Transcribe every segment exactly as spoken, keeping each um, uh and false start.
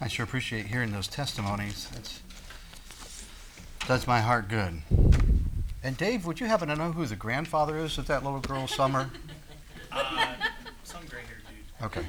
I sure appreciate hearing those testimonies. It does my heart good. And Dave, would you happen to know who the grandfather is of that little girl, Summer? Uh, some gray-haired dude. Okay.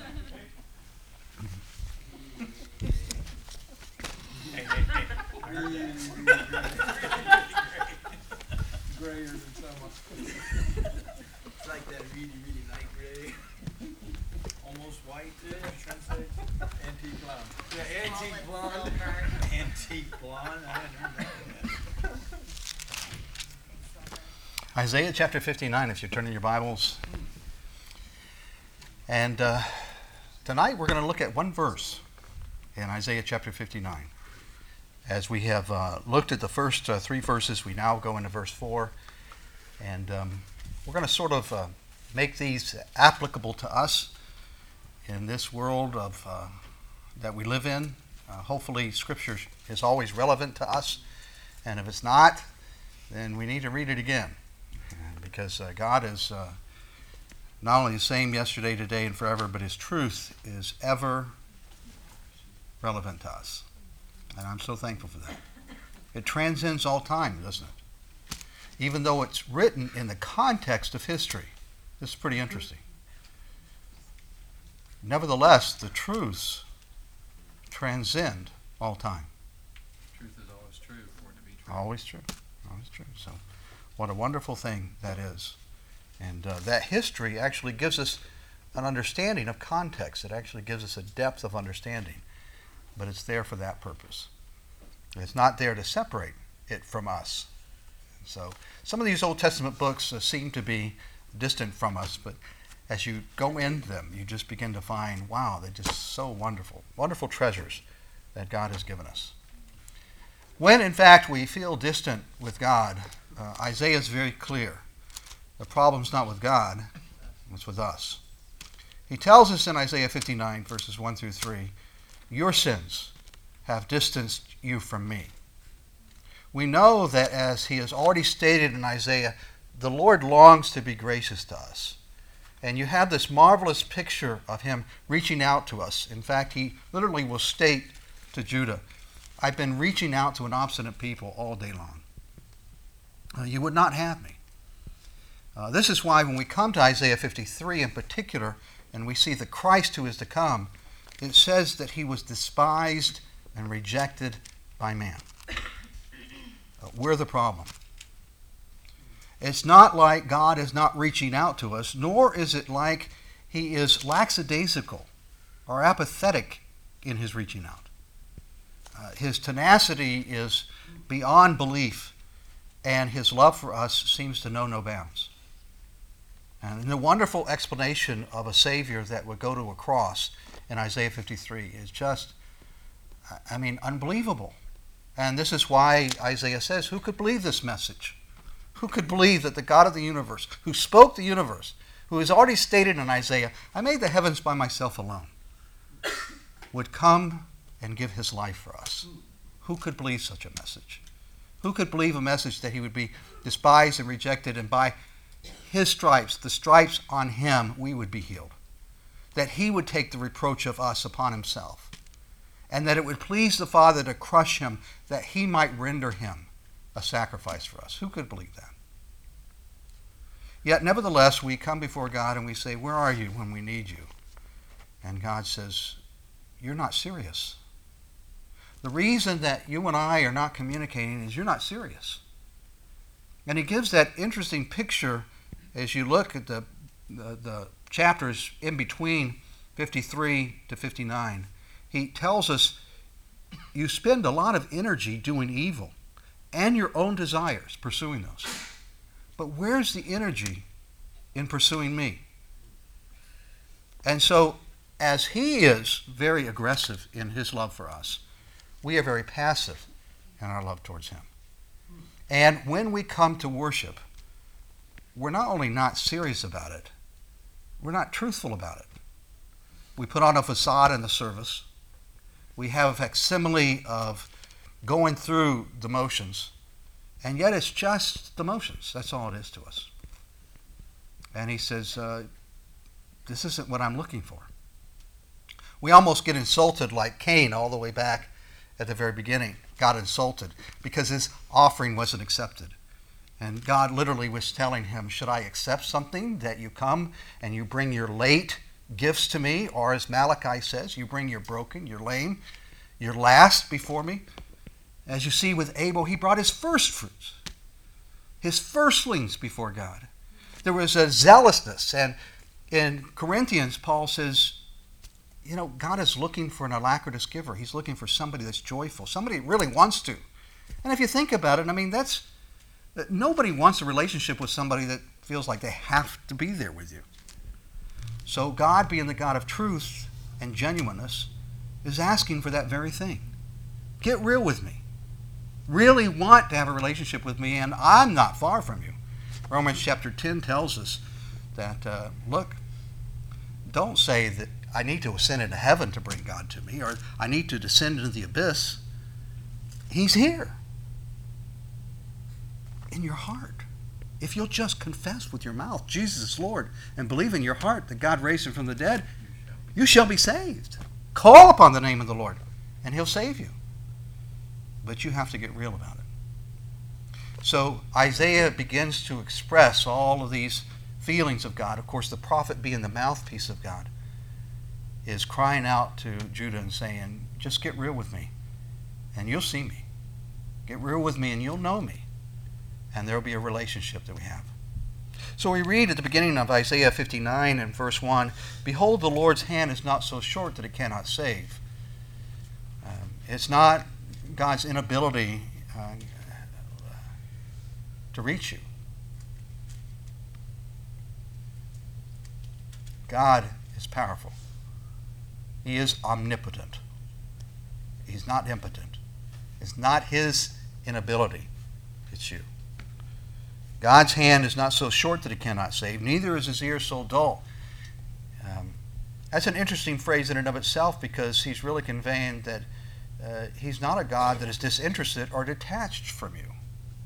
Hey, hey, hey. I heard that. Grayer than Summer. It's like that really, really light gray. Almost white, yeah, you trying to say? Antique blonde. Yeah, antique blonde. Antique blonde. I hadn't heard that one yet. Isaiah chapter fifty-nine, if you turn in your Bibles. And uh, tonight we're going to look at one verse in Isaiah chapter fifty-nine. As we have uh, looked at the first uh, three verses, we now go into verse four. And um, we're going to sort of uh, make these applicable to us in this world of uh, that we live in. Uh, hopefully Scripture is always relevant to us. And if it's not, then we need to read it again. Because uh, God is uh, not only the same yesterday, today, and forever, but His truth is ever relevant to us. And I'm so thankful for that. It transcends all time, doesn't it? Even though it's written in the context of history. This is pretty interesting. Nevertheless, the truths transcend all time. Truth is always true for it to be true. Always true. Always true. So, what a wonderful thing that is. And uh, that history actually gives us an understanding of context. It actually gives us a depth of understanding. But it's there for that purpose. It's not there to separate it from us. So some of these Old Testament books uh, seem to be distant from us, but as you go into them, you just begin to find, wow, they're just so wonderful. Wonderful treasures that God has given us. When, in fact, we feel distant with God, uh, Isaiah is very clear. The problem's not with God, it's with us. He tells us in Isaiah fifty-nine, verses one through three, your sins have distanced you from me. We know that, as he has already stated in Isaiah, the Lord longs to be gracious to us. And you have this marvelous picture of him reaching out to us. In fact, he literally will state to Judah, I've been reaching out to an obstinate people all day long. Uh, you would not have me. Uh, this is why when we come to Isaiah fifty-three in particular, and we see the Christ who is to come, it says that he was despised and rejected by man. Uh, we're the problem. It's not like God is not reaching out to us, nor is it like he is lackadaisical or apathetic in his reaching out. Uh, his tenacity is beyond belief, and his love for us seems to know no bounds. And the wonderful explanation of a Savior that would go to a cross in Isaiah fifty-three is just, I mean, unbelievable. And this is why Isaiah says, who could believe this message? Who could believe that the God of the universe, who spoke the universe, who has already stated in Isaiah, I made the heavens by myself alone, would come and give his life for us? Who could believe such a message? Who could believe a message that he would be despised and rejected, and by his stripes, the stripes on him, we would be healed? That he would take the reproach of us upon himself, and that it would please the Father to crush him, that he might render him a sacrifice for us. Who could believe that? Yet, nevertheless, we come before God and we say, where are you when we need you? And God says, you're not serious. The reason that you and I are not communicating is you're not serious. And he gives that interesting picture as you look at the, the, the chapters in between fifty-three to fifty-nine. He tells us you spend a lot of energy doing evil and your own desires, pursuing those. But where's the energy in pursuing me? And so, as he is very aggressive in his love for us, we are very passive in our love towards him. And when we come to worship, we're not only not serious about it, we're not truthful about it. We put on a facade in the service. We have a facsimile of going through the motions, and yet it's just the motions. That's all it is to us. And he says, uh, this isn't what I'm looking for. We almost get insulted like Cain all the way back at the very beginning. Got insulted because his offering wasn't accepted. And God literally was telling him, should I accept something that you come and you bring your late gifts to me? Or as Malachi says, you bring your broken, your lame, your last before me? As you see with Abel, he brought his first fruits, his firstlings before God. There was a zealousness. And in Corinthians, Paul says, you know, God is looking for an alacritous giver. He's looking for somebody that's joyful, somebody that really wants to. And if you think about it, I mean, that's, nobody wants a relationship with somebody that feels like they have to be there with you. So God, being the God of truth and genuineness, is asking for that very thing. Get real with me. Really want to have a relationship with me, and I'm not far from you. Romans chapter ten tells us that, uh, look, don't say that I need to ascend into heaven to bring God to me, or I need to descend into the abyss. He's here in your heart. If you'll just confess with your mouth Jesus is Lord and believe in your heart that God raised him from the dead, you shall be saved. Call upon the name of the Lord and he'll save you. But you have to get real about it. So Isaiah begins to express all of these feelings of God. Of course, the prophet, being the mouthpiece of God, is crying out to Judah and saying, just get real with me and you'll see me. Get real with me and you'll know me. And there will be a relationship that we have. So we read at the beginning of Isaiah fifty-nine and verse one, behold, the Lord's hand is not so short that it cannot save. Um, it's not God's inability uh, to reach you. God is powerful. He is omnipotent. He's not impotent. It's not his inability. It's you. God's hand is not so short that it cannot save, neither is his ear so dull. Um, that's an interesting phrase in and of itself, because he's really conveying that uh, he's not a God that is disinterested or detached from you.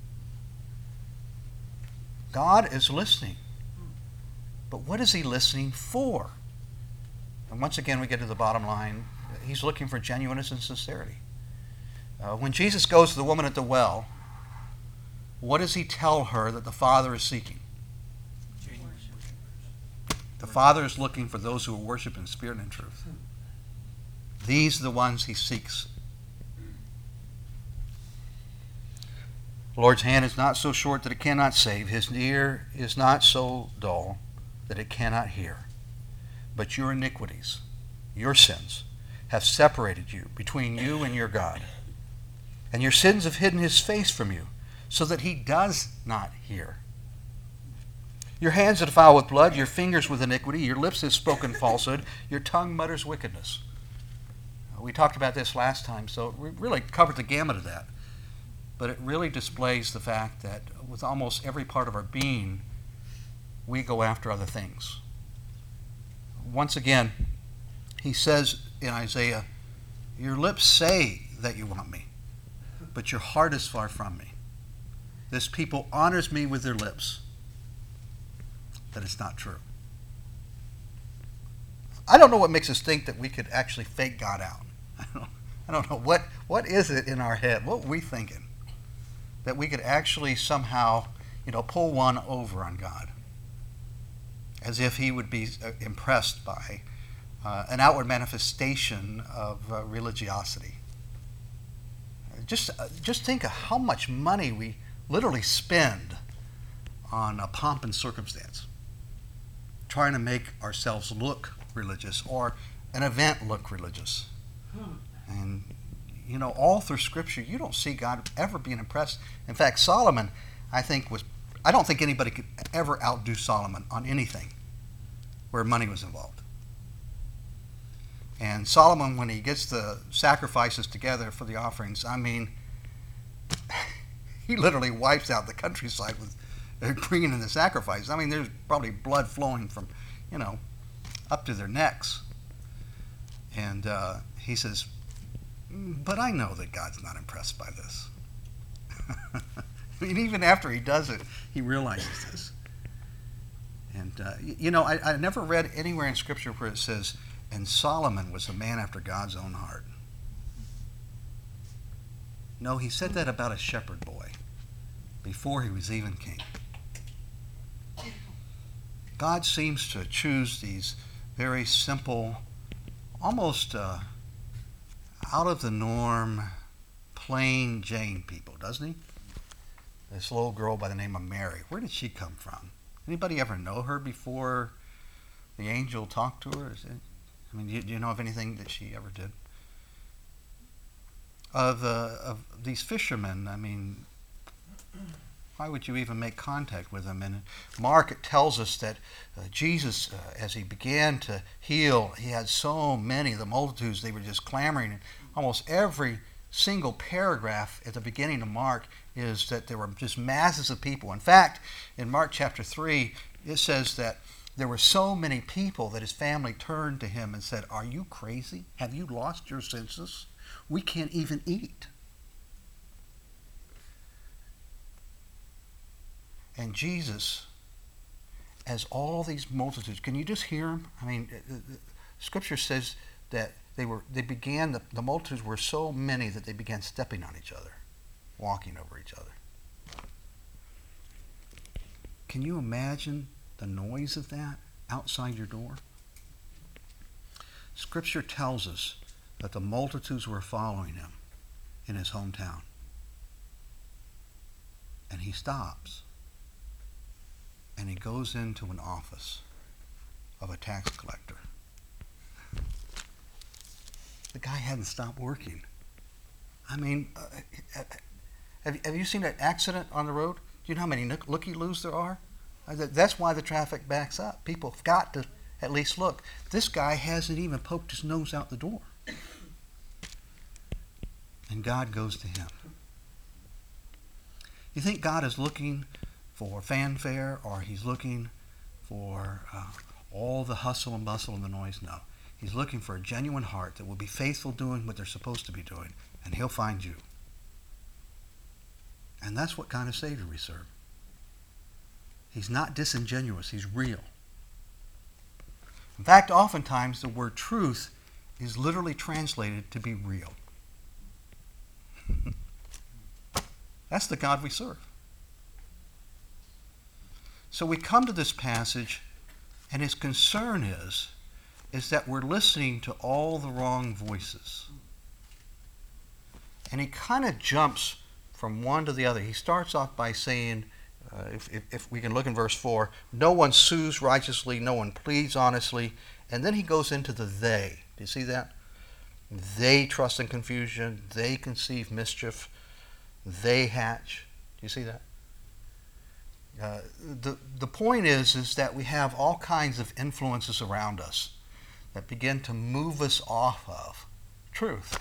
God is listening. But what is he listening for? And once again, we get to the bottom line. He's looking for genuineness and sincerity. Uh, when Jesus goes to the woman at the well, what does he tell her that the Father is seeking? The Father is looking for those who will worship in spirit and in truth. These are the ones he seeks. The Lord's hand is not so short that it cannot save. His ear is not so dull that it cannot hear. But your iniquities, your sins, have separated you between you and your God. And your sins have hidden his face from you, so that he does not hear. Your hands are defiled with blood, your fingers with iniquity, your lips have spoken falsehood, your tongue mutters wickedness. We talked about this last time, so we really covered the gamut of that. But it really displays the fact that with almost every part of our being, we go after other things. Once again, he says in Isaiah, your lips say that you want me, but your heart is far from me. This people honors me with their lips, but it's not true. I don't know what makes us think that we could actually fake God out. I don't, I don't know. What, what is it in our head? What are we thinking? That we could actually somehow, you know, pull one over on God, as if he would be impressed by uh, an outward manifestation of uh, religiosity. Just, uh, just think of how much money we literally spend on a pomp and circumstance, trying to make ourselves look religious or an event look religious. And, you know, all through Scripture, you don't see God ever being impressed. In fact, Solomon, I think, was, I don't think anybody could ever outdo Solomon on anything where money was involved. And Solomon, when he gets the sacrifices together for the offerings, I mean, he literally wipes out the countryside with bringing in the sacrifices. I mean, there's probably blood flowing from, you know, up to their necks. And uh, he says, but I know that God's not impressed by this. I mean, even after he does it, he realizes this. And, uh, you know, I, I never read anywhere in Scripture where it says and Solomon was a man after God's own heart. No, he said that about a shepherd boy before he was even king. God seems to choose these very simple, almost uh, out of the norm, plain Jane people, doesn't he? This little girl by the name of Mary. Where did she come from? Anybody ever know her before the angel talked to her? Is it, I mean, do you, do you know of anything that she ever did? Of, uh, of these fishermen, I mean, why would you even make contact with them? And in Mark, it tells us that uh, Jesus, uh, as he began to heal, he had so many, the multitudes, they were just clamoring. And almost every single paragraph at the beginning of Mark is that there were just masses of people. In fact, in Mark chapter three, it says that there were so many people that his family turned to him and said, "Are you crazy? Have you lost your senses? We can't even eat." And Jesus, as all these multitudes, can you just hear him? I mean, Scripture says that they were they began the, the multitudes were so many that they began stepping on each other, walking over each other. Can you imagine the noise of that outside your door? Scripture tells us that the multitudes were following him in his hometown. And he stops. And he goes into an office of a tax collector. The guy hadn't stopped working. I mean, uh, have, have you seen an accident on the road? Do you know how many looky-loos there are? That's why the traffic backs up. People have got to at least look. This guy hasn't even poked his nose out the door. And God goes to him. You think God is looking for fanfare, or he's looking for uh, all the hustle and bustle and the noise? No. He's looking for a genuine heart that will be faithful doing what they're supposed to be doing, and he'll find you. And that's what kind of Savior we serve. He's not disingenuous. He's real. In fact, oftentimes the word truth is literally translated to be real. That's the God we serve. So we come to this passage, and his concern is, is that we're listening to all the wrong voices. And he kind of jumps from one to the other. He starts off by saying, uh, if, if, if we can look in verse four, no one sues righteously, no one pleads honestly. And then he goes into the they. Do you see that? They trust in confusion. They conceive mischief. They hatch. Do you see that? Uh, the, the point is, is that we have all kinds of influences around us that begin to move us off of truth.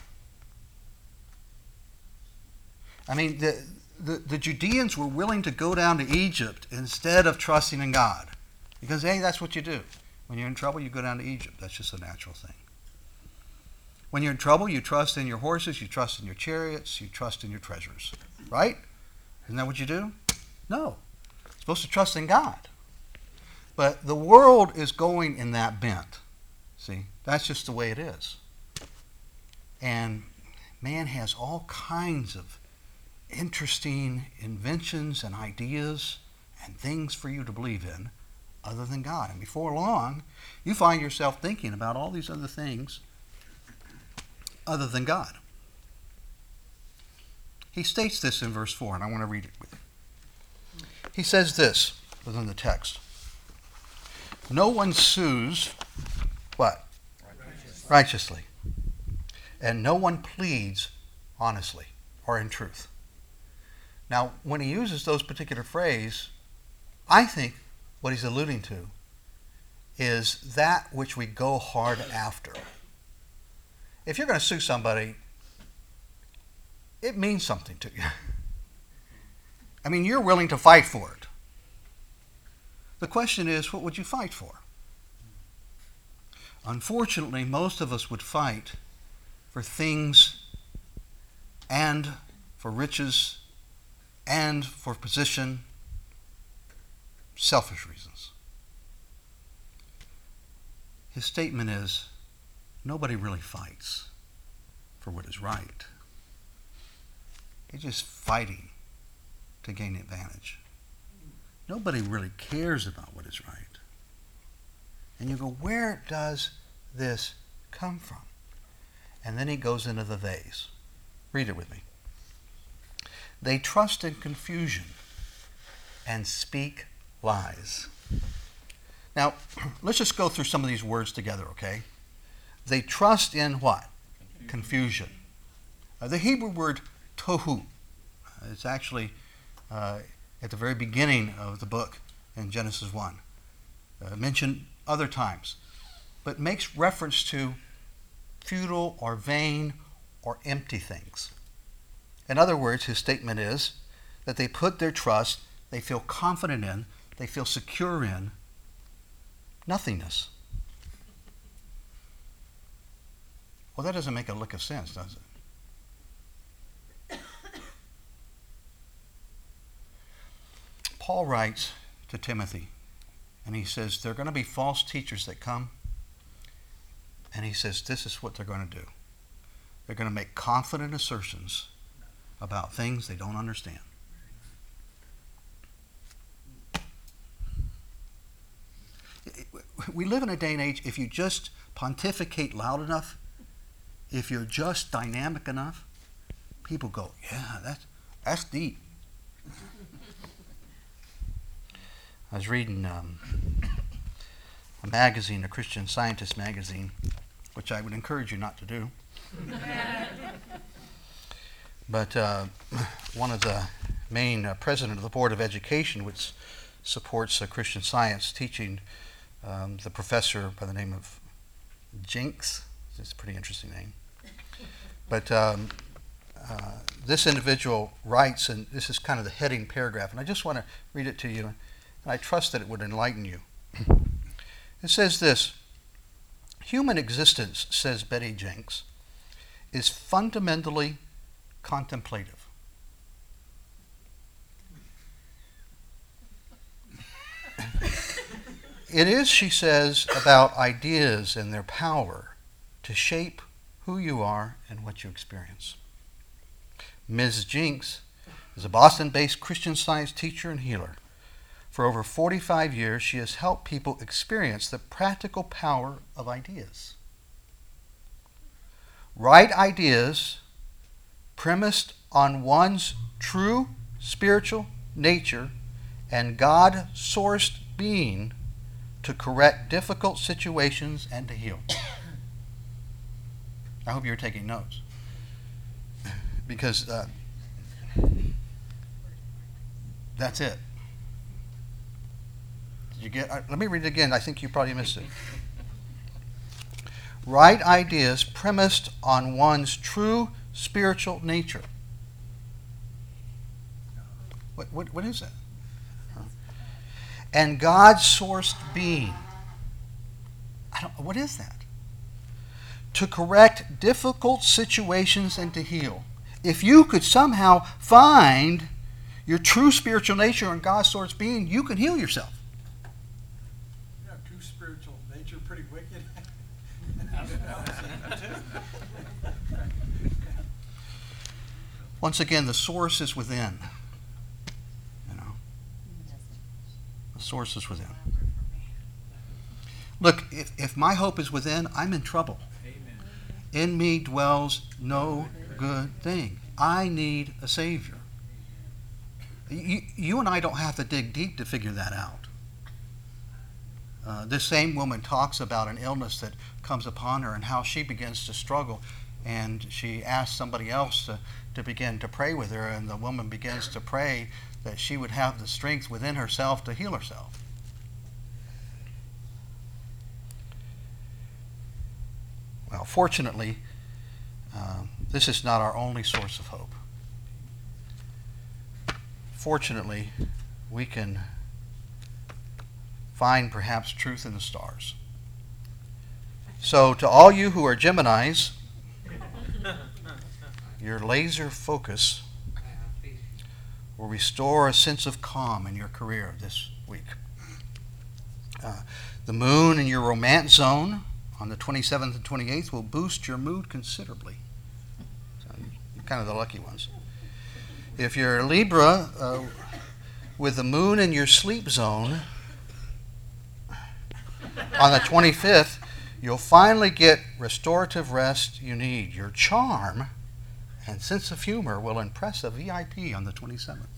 I mean, the, the, the Judeans were willing to go down to Egypt instead of trusting in God. Because, hey, that's what you do. When you're in trouble, you go down to Egypt. That's just a natural thing. When you're in trouble, you trust in your horses, you trust in your chariots, you trust in your treasures. Right? Isn't that what you do? No. You're supposed to trust in God. But the world is going in that bent. See? That's just the way it is. And man has all kinds of interesting inventions and ideas and things for you to believe in other than God. And before long, you find yourself thinking about all these other things other than God. He states this in verse four, and I want to read it with you. He says this within the text. No one sues, what? Righteously. Righteously. And no one pleads honestly or in truth. Now, when he uses those particular phrases, I think what he's alluding to is that which we go hard after. If you're going to sue somebody, it means something to you. I mean, you're willing to fight for it. The question is, what would you fight for? Unfortunately, most of us would fight for things and for riches and for position, selfish reasons. His statement is, nobody really fights for what is right. It's just fighting to gain advantage. Nobody really cares about what is right. And you go, where does this come from? And then he goes into the theys. Read it with me. They trust in confusion and speak lies. Now, let's just go through some of these words together, okay? They trust in what? Confusion. Confusion. Uh, the Hebrew word tohu, uh, it's actually uh, at the very beginning of the book in Genesis one. Uh, mentioned other times, but makes reference to futile or vain or empty things. In other words, his statement is that they put their trust, they feel confident in, they feel secure in nothingness. Well, that doesn't make a lick of sense, does it? Paul writes to Timothy, and he says, there are going to be false teachers that come, and he says, this is what they're going to do. They're going to make confident assertions about things they don't understand. We live in a day and age, if you just pontificate loud enough, if you're just dynamic enough, people go, yeah, that's, that's deep. I was reading um, a magazine, a Christian Scientist magazine, which I would encourage you not to do. But uh, one of the main uh, president of the Board of Education, which supports uh, Christian Science teaching, um, the professor by the name of Jenks, it's a pretty interesting name. But um, uh, this individual writes, and this is kind of the heading paragraph, and I just want to read it to you, and I trust that it would enlighten you. It says this: human existence, says Betty Jenks, is fundamentally contemplative. It is, she says, about ideas and their power to shape who you are and what you experience. Miz Jenks is a Boston-based Christian Science teacher and healer. For over forty-five years, she has helped people experience the practical power of ideas. Right ideas premised on one's true spiritual nature and God-sourced being to correct difficult situations and to heal. I hope you're taking notes. Because uh, that's it. Did you get? Uh, let me read it again. I think you probably missed it. Right ideas premised on one's true spiritual nature. What, what, what is that? Huh? And God-sourced being. I don't, what is that? To correct difficult situations and to heal. If you could somehow find your true spiritual nature and God-sourced being, you can heal yourself. You know, true spiritual nature, pretty wicked. Once again, the source is within. You know, the source is within. Look, if, if my hope is within, I'm in trouble. Amen. In me dwells no good thing. I need a Savior. You, you and I don't have to dig deep to figure that out. Uh, this same woman talks about an illness that comes upon her and how she begins to struggle, and she asks somebody else to, to begin to pray with her, and the woman begins to pray that she would have the strength within herself to heal herself. Well, fortunately, uh, this is not our only source of hope. Fortunately, we can find perhaps truth in the stars. So to all you who are Geminis, your laser focus will restore a sense of calm in your career this week. Uh, the moon in your romance zone on the twenty-seventh and twenty-eighth will boost your mood considerably. So you're kind of the lucky ones. If you're a Libra uh, with the moon in your sleep zone, on the twenty-fifth, you'll finally get restorative rest you need. Your charm and sense of humor will impress a V I P on the twenty-seventh.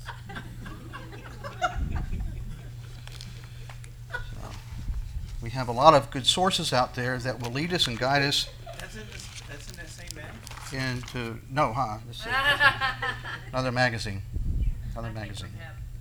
So, we have a lot of good sources out there that will lead us and guide us That's in, this, that's in that same bag? into, no, huh? This is another magazine. Another magazine.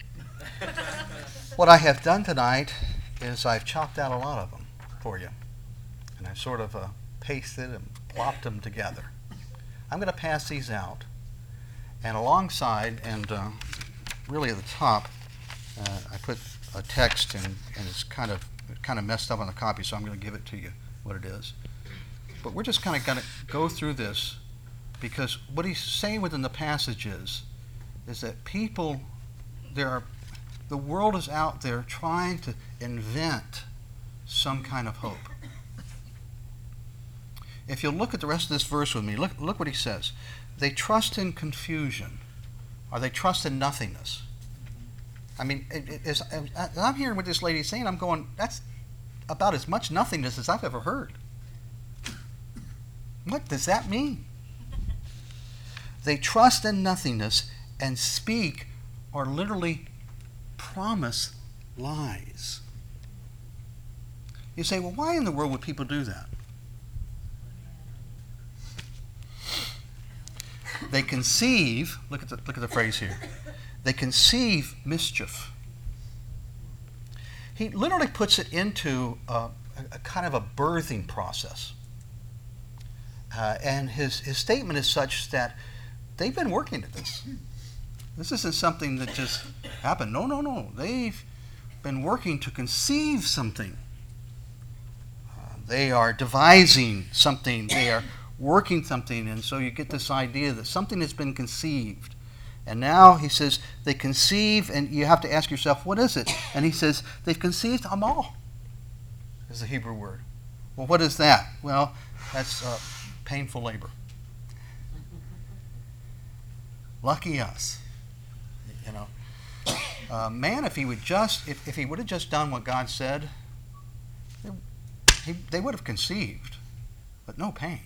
What I have done tonight is I've chopped out a lot of them for you. And I've sort of uh, pasted and plopped them together. I'm going to pass these out. And alongside, and uh, really at the top, uh, I put a text, and, and it's kind of kind of messed up on the copy, so I'm going to give it to you, what it is. But we're just kind of going to go through this, because what he's saying within the passage is, is that people, there are, the world is out there trying to invent some kind of hope. If you'll look at the rest of this verse with me, look, look what he says. They trust in confusion, or they trust in nothingness. I mean, it, it, as, as I'm hearing what this lady's saying, I'm going, that's about as much nothingness as I've ever heard. What does that mean? They trust in nothingness and speak or literally promise lies. You say, well, why in the world would people do that? They conceive, look at the, look at the phrase here. They conceive mischief. He literally puts it into a, a, a kind of a birthing process. Uh, and his, his statement is such that they've been working at this. This isn't something that just happened. No, no, no. They've been working to conceive something. Uh, they are devising something. They are working something. And so you get this idea that something has been conceived. And now he says they conceive, and you have to ask yourself, what is it? And he says they've conceived amal, is the Hebrew word. Well, what is that? Well, that's uh, painful labor. Lucky us. You know, uh, man, if he would just, if, if he would have just done what God said, they, he, they would have conceived, but no pain.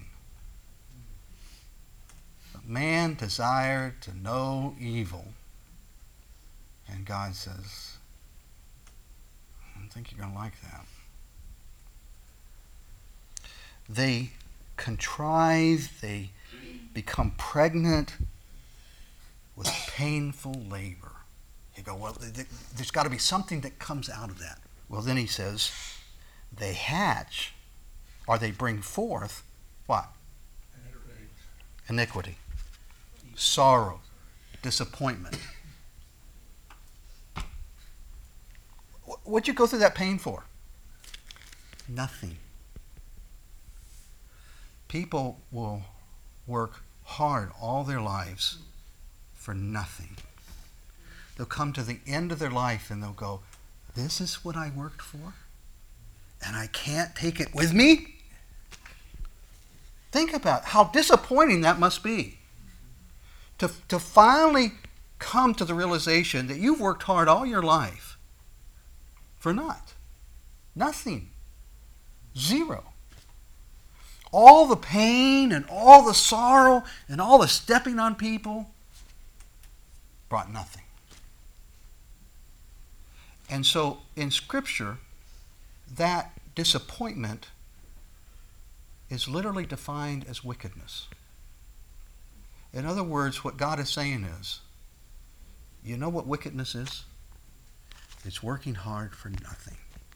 But man desired to know evil, and God says, I don't think you're going to like that. They contrive, they become pregnant with painful labor. You go, well, there's got to be something that comes out of that. Well, then he says, they hatch, or they bring forth, what? Iniquity. Sorrow. Disappointment. What'd you go through that pain for? Nothing. People will work hard all their lives for nothing. They'll come to the end of their life and they'll go, this is what I worked for? And I can't take it with me? Think about how disappointing that must be. To, to finally come to the realization that you've worked hard all your life for naught. Nothing. Zero. All the pain and all the sorrow and all the stepping on people brought nothing. And so in Scripture, that disappointment is literally defined as wickedness. In other words, what God is saying is, you know what wickedness is? It's working hard for nothing.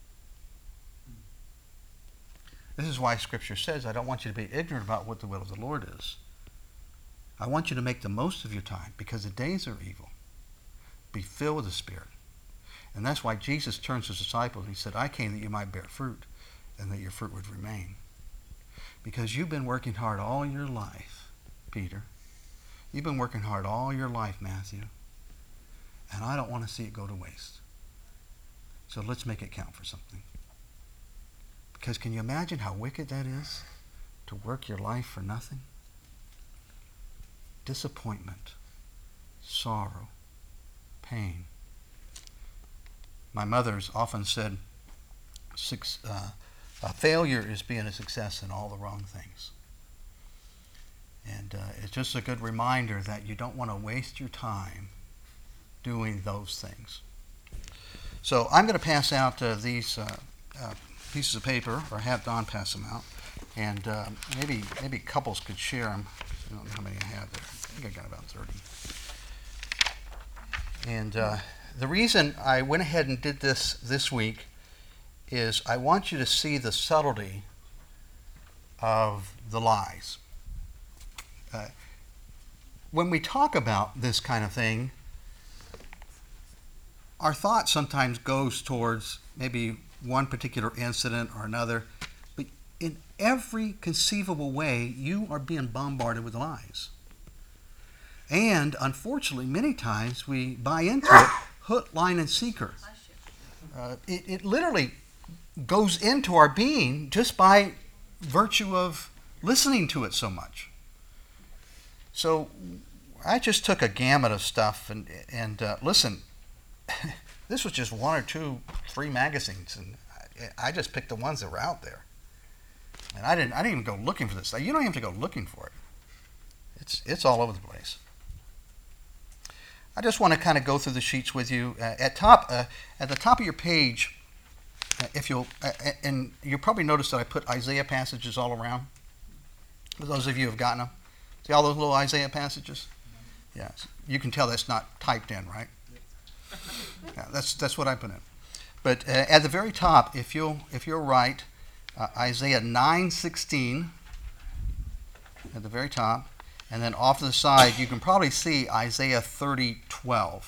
This is why Scripture says, I don't want you to be ignorant about what the will of the Lord is. I want you to make the most of your time, because the days are evil. Be filled with the Spirit. And that's why Jesus turns to his disciples and he said, I came that you might bear fruit, and that your fruit would remain. Because you've been working hard all your life, Peter. You've been working hard all your life, Matthew. And I don't want to see it go to waste. So let's make it count for something. Because can you imagine how wicked that is? To work your life for nothing? Disappointment, sorrow, pain. My mother's often said, six, uh, a failure is being a success in all the wrong things. And uh, it's just a good reminder that you don't want to waste your time doing those things. So I'm going to pass out uh, these uh, uh, pieces of paper, or have Don pass them out, and uh, maybe maybe couples could share them. I don't know how many I have there. I think I got about thirty. And uh, the reason I went ahead and did this this week is I want you to see the subtlety of the lies. Uh, when we talk about this kind of thing, our thought sometimes goes towards maybe one particular incident or another, but in every conceivable way, you are being bombarded with lies. And unfortunately, many times we buy into it hook, line, and sinker. Uh, it, it literally goes into our being just by virtue of listening to it so much. So I just took a gamut of stuff, and and uh, listen, this was just one or two, three magazines, and I, I just picked the ones that were out there. And I didn't I didn't even go looking for this stuff. You don't have to go looking for it. It's it's all over the place. I just want to kind of go through the sheets with you. Uh, at top, uh, at the top of your page, uh, if you'll, uh, and you probably noticed that I put Isaiah passages all around. For those of you who have gotten them, see all those little Isaiah passages? Yeah, you can tell that's not typed in, right? Yeah, that's that's what I put in. But uh, at the very top, if you'll if you'll write uh, Isaiah nine sixteen at the very top. And then off to the side, you can probably see Isaiah thirty twelve.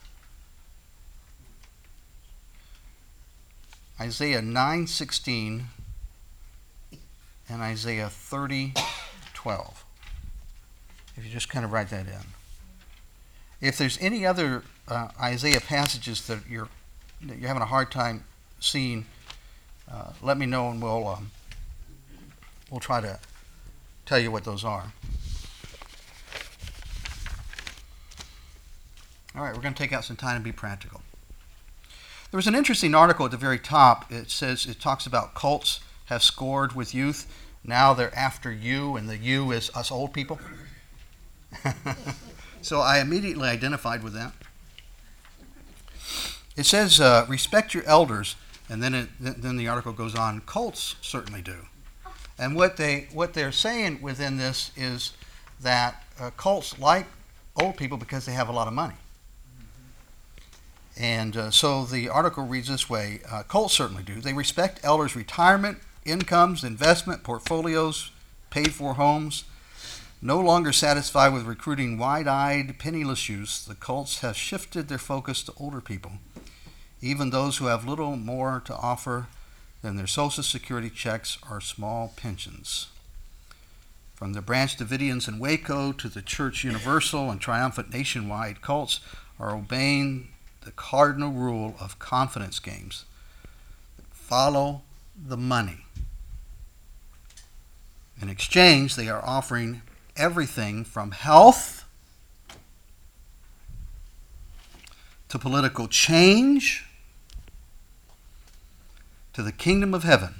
Isaiah nine sixteen and Isaiah thirty twelve. If you just kind of write that in. If there's any other uh, Isaiah passages that you're that you're having a hard time seeing, uh, let me know, and we'll um, we'll try to tell you what those are. All right, we're going to take out some time and be practical. There was an interesting article at the very top. It says, it talks about cults have scored with youth. Now they're after you, and the you is us old people. So I immediately identified with that. It says, uh, respect your elders, and then it, then the article goes on, cults certainly do. And what, they, what they're saying within this is that uh, cults like old people because they have a lot of money. And uh, so the article reads this way, uh, cults certainly do. They respect elders' retirement, incomes, investment, portfolios, paid-for homes. No longer satisfied with recruiting wide-eyed, penniless youths, the cults have shifted their focus to older people, even those who have little more to offer than their Social Security checks or small pensions. From the Branch Davidians in Waco to the Church Universal and Triumphant Nationwide, cults are obeying the cardinal rule of confidence games. Follow the money. In exchange, they are offering everything from health to political change to the kingdom of heaven.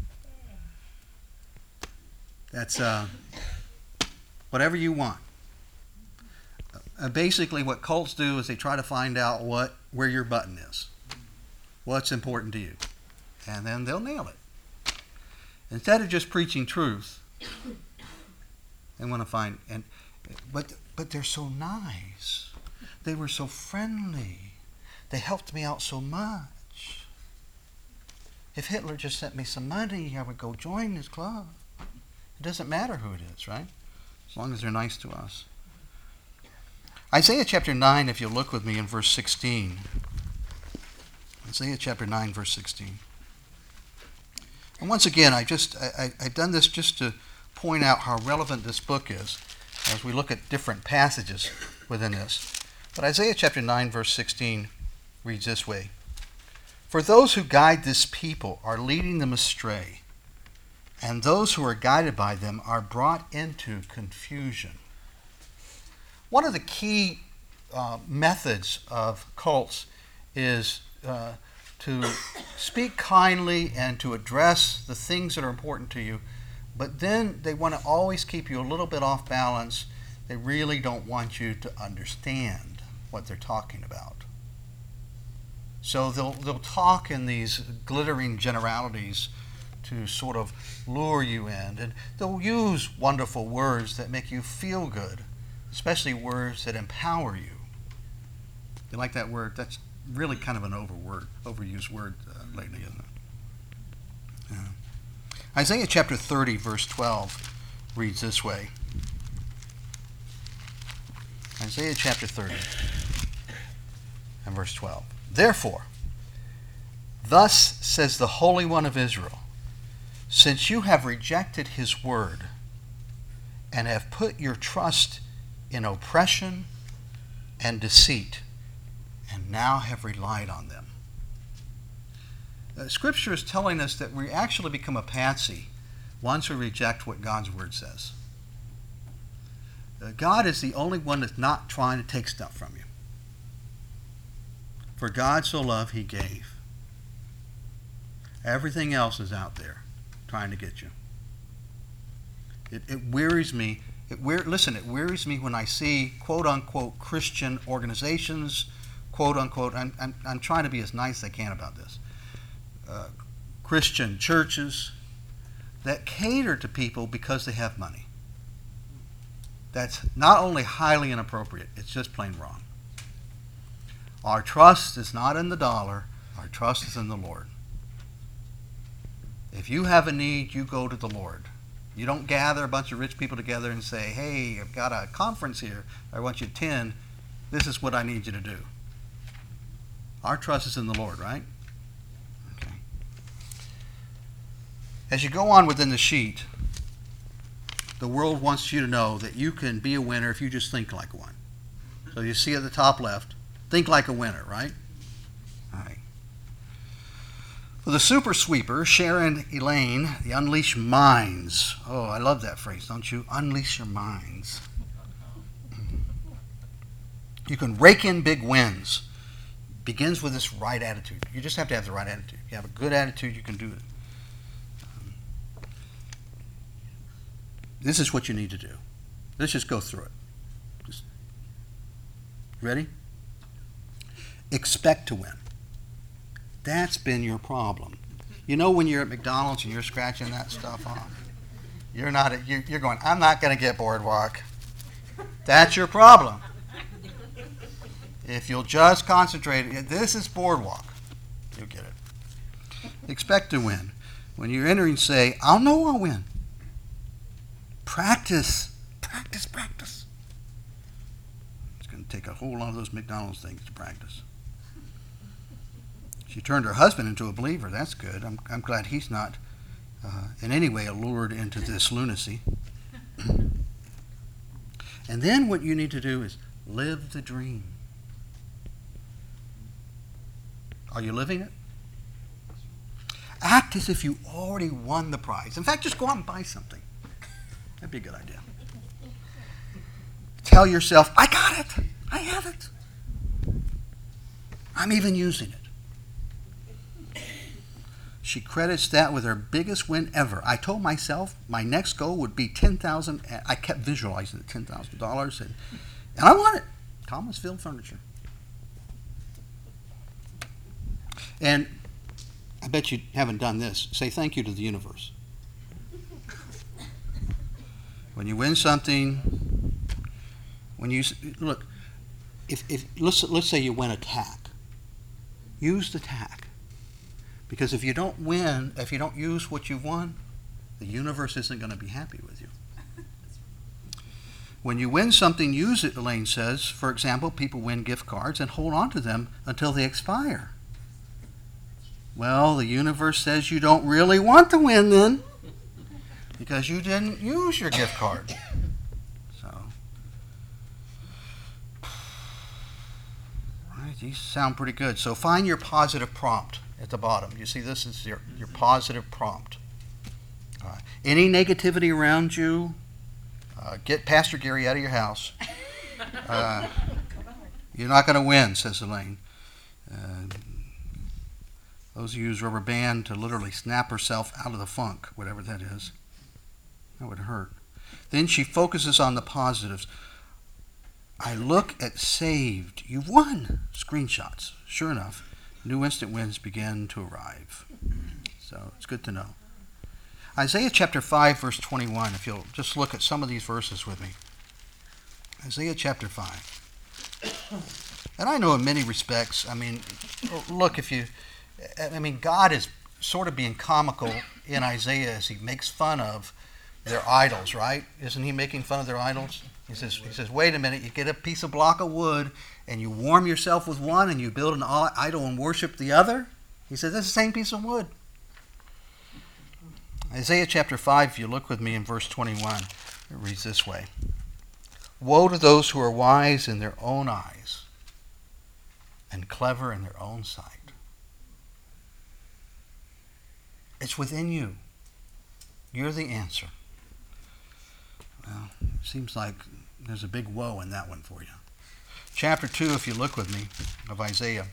That's uh, whatever you want. Uh, basically, what cults do is they try to find out what where your button is, what's important to you, and then they'll nail it. Instead of just preaching truth, they want to find and but but they're so nice. They were so friendly. They helped me out so much. If Hitler just sent me some money, I would go join his club. It doesn't matter who it is, right? As long as they're nice to us. Isaiah chapter nine, if you'll look with me in verse sixteen. Isaiah chapter nine, verse sixteen. And once again, I just I, I, I've done this just to point out how relevant this book is as we look at different passages within this. But Isaiah chapter nine, verse sixteen reads this way. For those who guide this people are leading them astray, and those who are guided by them are brought into confusion. One of the key uh, methods of cults is uh, to speak kindly and to address the things that are important to you, but then they want to always keep you a little bit off balance. They really don't want you to understand what they're talking about. So they'll they'll talk in these glittering generalities to sort of lure you in, and they'll use wonderful words that make you feel good, especially words that empower you. You like that word? That's really kind of an over word, overused word uh, lately, isn't it? Yeah. Isaiah chapter thirty, verse twelve reads this way. Isaiah chapter thirty and verse twelve. Therefore, thus says the Holy One of Israel, since you have rejected his word and have put your trust in oppression and deceit, and now have relied on them. Uh, Scripture is telling us that we actually become a patsy once we reject what God's word says. Uh, God is the only one that's not trying to take stuff from you. For God so loved, he gave. Everything else is out there trying to get you. It, it wearies me. It wear, listen, it wearies me when I see quote-unquote Christian organizations, quote-unquote, I'm, I'm, I'm trying to be as nice as I can about this, uh, Christian churches that cater to people because they have money. That's not only highly inappropriate, it's just plain wrong. Our trust is not in the dollar. Our trust is in the Lord. If you have a need, you go to the Lord. You don't gather a bunch of rich people together and say, hey, I've got a conference here. I want you to attend. This is what I need you to do. Our trust is in the Lord, right? Okay. As you go on within the sheet, the world wants you to know that you can be a winner if you just think like one. So you see at the top left, think like a winner, right? All right. For the super sweeper, Sharon Elaine, the unleash minds. Oh, I love that phrase, don't you? Unleash your minds. You can rake in big wins. Begins with this right attitude. You just have to have the right attitude. If you have a good attitude, you can do it. Um, this is what you need to do. Let's just go through it. Just, ready? Expect to win. That's been your problem. You know when you're at McDonald's and you're scratching that stuff off? You're not, you're, you're going, I'm not going to get Boardwalk. That's your problem. If you'll just concentrate, this is Boardwalk. You'll get it. Expect to win. When you're entering, say, I'll know I'll win. Practice. Practice, practice. It's going to take a whole lot of those McDonald's things to practice. She turned her husband into a believer. That's good. I'm, I'm glad he's not uh, in any way allured into this lunacy. And then what you need to do is live the dream. Are you living it? Act as if you already won the prize. In fact, just go out and buy something. That'd be a good idea. Tell yourself, I got it. I have it. I'm even using it. She credits that with her biggest win ever. I told myself my next goal would be ten thousand dollars. I kept visualizing the ten thousand dollars, and, and I want it. Thomasville Furniture. And I bet you haven't done this. Say thank you to the universe. When you win something, when you look, if if let's let's say you win a tack, use the tack, because if you don't win, if you don't use what you've won, the universe isn't going to be happy with you. When you win something, use it. Elaine says. For example, people win gift cards and hold on to them until they expire. Well, the universe says you don't really want to win then, because you didn't use your gift card. So, all right, these sound pretty good. So find your positive prompt. at the bottom. You see, this is your, your positive prompt. All right. Any negativity around you, uh, get Pastor Gary out of your house. Uh, you're not going to win, says Elaine. Uh, those who use rubber band to literally snap herself out of the funk, whatever that is, that would hurt. Then she focuses on the positives. I look at saved. You've won. Screenshots. Sure enough, new instant wins begin to arrive. So it's good to know. Isaiah chapter five, verse twenty-one, if you'll just look at some of these verses with me. Isaiah chapter five. And I know in many respects, I mean, look, if you, I mean, God is sort of being comical in Isaiah as he makes fun of their idols, right? Isn't he making fun of their idols? He says, he says, wait a minute, you get a piece of block of wood and you warm yourself with one and you build an idol and worship the other? He says, that's the same piece of wood. Isaiah chapter five, if you look with me in verse twenty-one, it reads this way. Woe to those who are wise in their own eyes and clever in their own sight. It's within you. You're the answer. Well, it seems like there's a big woe in that one for you. Chapter two, if you look with me, of Isaiah.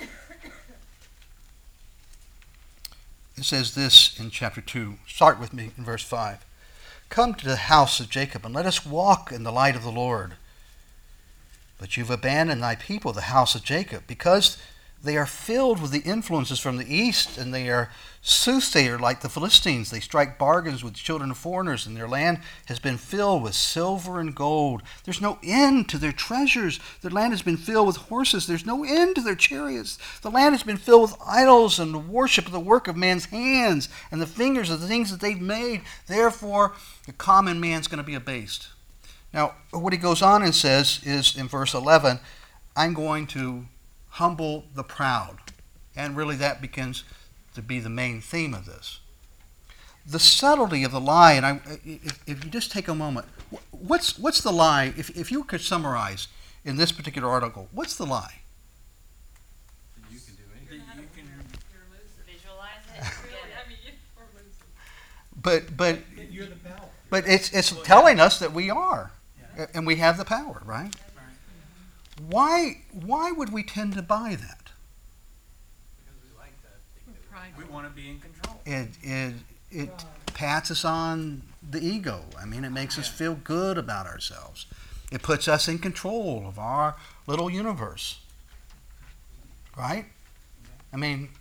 It says this in chapter two. Start with me in verse five. Come to the house of Jacob, and let us walk in the light of the Lord. But you've abandoned thy people, the house of Jacob, because they are filled with the influences from the east, and they are soothsayer like the Philistines. They strike bargains with children of foreigners, and their land has been filled with silver and gold. There's no end to their treasures. Their land has been filled with horses. There's no end to their chariots. The land has been filled with idols and the worship of the work of man's hands and the fingers of the things that they've made. Therefore, the common man's going to be abased. Now, what he goes on and says is in verse eleven, I'm going to humble the proud. And really that begins to be the main theme of this. The subtlety of the lie, and I, if, if you just take a moment, what's what's the lie, if, if you could summarize in this particular article, what's the lie? You can do That anything. you can, Visualize it. I mean, you're losing. But but You're the power. but it's it's telling us that we are, and we have the power, right? Right. Why why would we tend to buy that? Because we like that. Pride. We want to be in control. It it it pats us on the ego. I mean, it makes us feel good about ourselves. It puts us in control of our little universe. Right? I mean,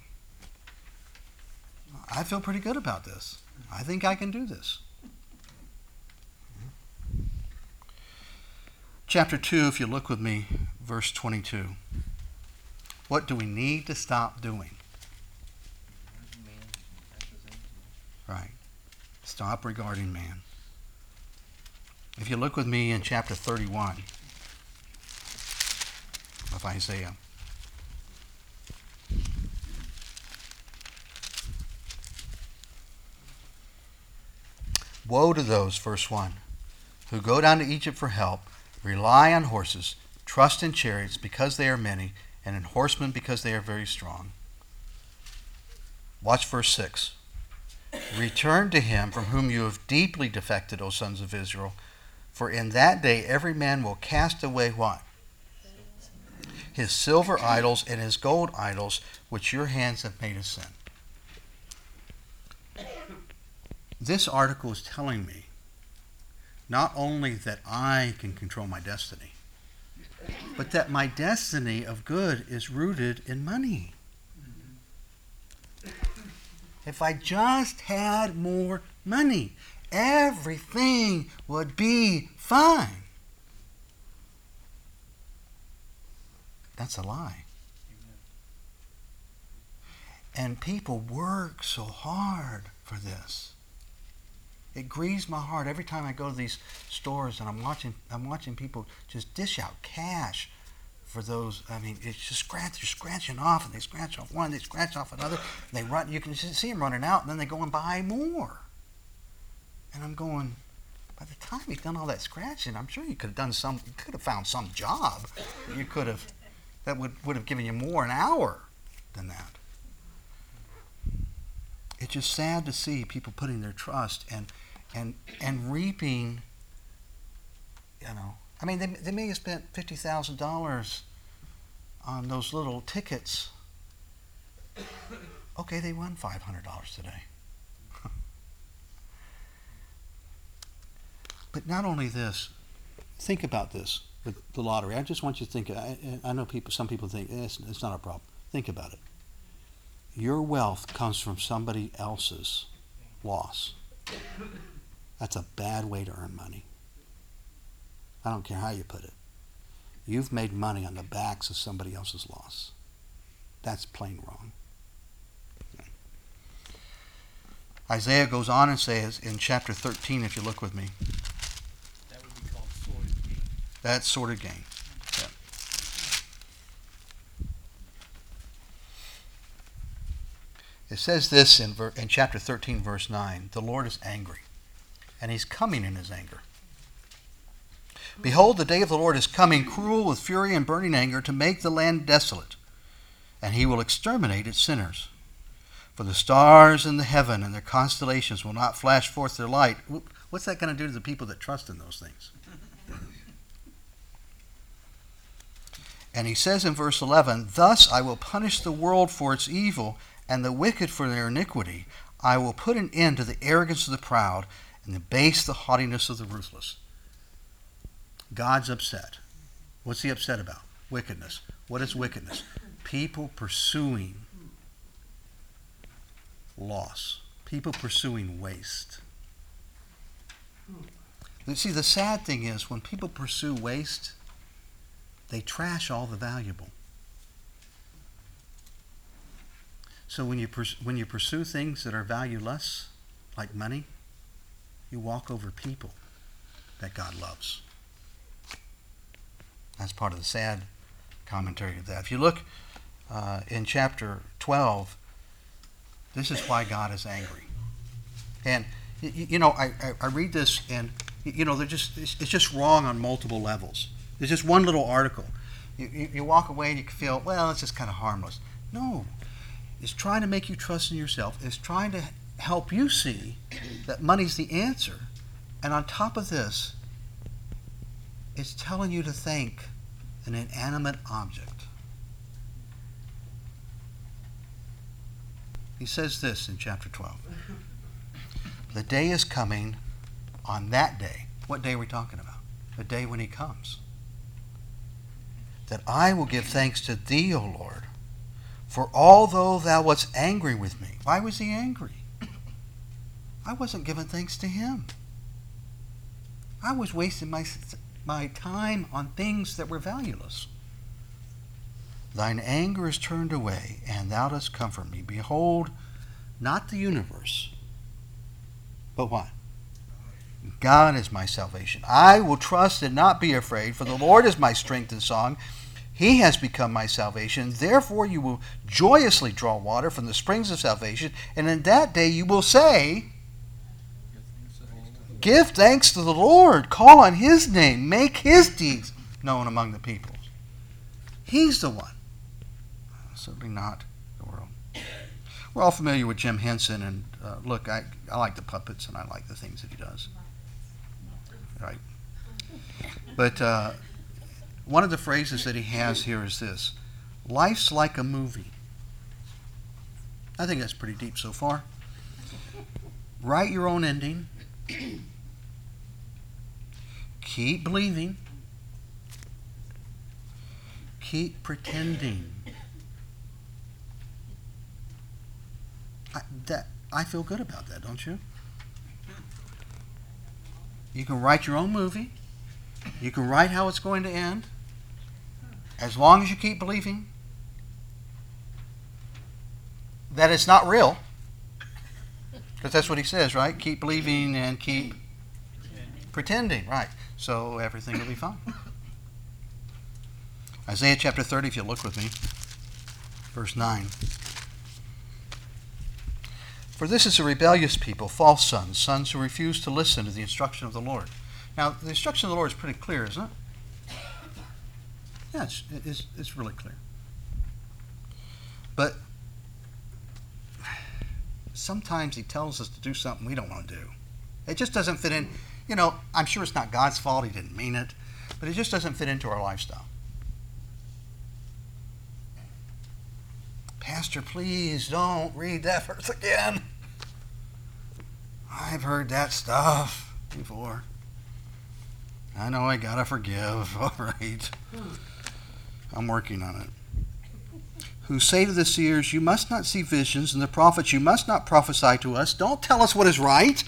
I feel pretty good about this. I think I can do this. Chapter two, if you look with me, verse twenty-two. What do we need to stop doing? Right. Stop regarding man. If you look with me in chapter thirty-one of Isaiah. Woe to those, verse one, who go down to Egypt for help, rely on horses, trust in chariots because they are many, and in horsemen because they are very strong. Watch verse six. Return to him from whom you have deeply defected, O sons of Israel, for in that day every man will cast away what? His silver idols and his gold idols, which your hands have made a sin. This article is telling me not only that I can control my destiny, but that my destiny of good is rooted in money. If I just had more money, everything would be fine. That's a lie. And people work so hard for this. It grieves my heart every time I go to these stores and I'm watching I'm watching people just dish out cash for those. I mean, it's just scratch, they're scratching off, and they scratch off one, they scratch off another, and they run. You can just see them running out, and then they go and buy more. And I'm going, by the time you've done all that scratching, I'm sure you could have done some. You could have found some job. You could have that would would have given you more an hour than that. it's just sad to see people putting their trust and and and reaping, you know. I mean, they, they may have spent fifty thousand dollars on those little tickets. Okay, they won five hundred dollars today. But not only this, think about this with the lottery. I just want you to think, I, I know people. Some people think eh, it's, it's not a problem. Think about it. Your wealth comes from somebody else's loss. That's a bad way to earn money. I don't care how you put it. You've made money on the backs of somebody else's loss. That's plain wrong. Isaiah goes on and says in chapter thirteen, if you look with me, That would be called sordid gain. that's sordid gain. Yeah. It says this in, ver- in chapter thirteen, verse nine, the Lord is angry, and he's coming in his anger. Behold, the day of the Lord is coming, cruel with fury and burning anger, to make the land desolate, and he will exterminate its sinners. For the stars in the heaven and their constellations will not flash forth their light. What's that going to do to the people that trust in those things? And he says in verse eleven, thus I will punish the world for its evil and the wicked for their iniquity. I will put an end to the arrogance of the proud and abase the haughtiness of the ruthless. God's upset. What's he upset about? Wickedness. What is wickedness? People pursuing loss. People pursuing waste. You see, the sad thing is when people pursue waste, they trash all the valuable. So when you pers- when you pursue things that are valueless, like money, you walk over people that God loves. That's part of the sad commentary of that. If you look uh, in chapter twelve, this is why God is angry. And, you, you know, I, I, I read this and, you know, they're just it's, it's just wrong on multiple levels. There's just one little article. You, you, you walk away and you can feel, well, it's just kind of harmless. No. It's trying to make you trust in yourself. It's trying to help you see that money's the answer. And on top of this, it's telling you to thank an inanimate object. He says this in chapter twelve. The day is coming on that day. What day are we talking about? The day when he comes. That I will give thanks to thee, O Lord, for although thou wast angry with me. Why was he angry? I wasn't giving thanks to him. I was wasting my, my time on things that were valueless. Thine anger is turned away, and thou dost comfort me. Behold, not the universe, but what? God is my salvation. I will trust and not be afraid, for the Lord is my strength and song. He has become my salvation. Therefore you will joyously draw water from the springs of salvation, and in that day you will say, give thanks to the Lord, call on his name, make his deeds known among the peoples. He's the one. Certainly not the world. We're all familiar with Jim Henson, and uh, look, I, I like the puppets and I like the things that he does. Right. But uh, one of the phrases that he has here is this: life's like a movie. I think that's pretty deep so far. Write your own ending. Keep believing. Keep pretending. I, that I feel good about that, don't you? You can write your own movie. You can write how it's going to end. As long as you keep believing that it's not real. Because that's what he says, right? Keep believing and keep pretending, right? So everything will be fine. Isaiah chapter thirty, if you look with me, verse nine. For this is a rebellious people, false sons, sons who refuse to listen to the instruction of the Lord. Now, the instruction of the Lord is pretty clear, isn't it? Yeah, it's, it's, it's really clear. But sometimes he tells us to do something we don't want to do. It just doesn't fit in. You know, I'm sure it's not God's fault. He didn't mean it. But it just doesn't fit into our lifestyle. Pastor, please don't read that verse again. I've heard that stuff before. I know I gotta forgive. All right. I'm working on it. Who say to the seers, you must not see visions, and the prophets, you must not prophesy to us. Don't tell us what is right.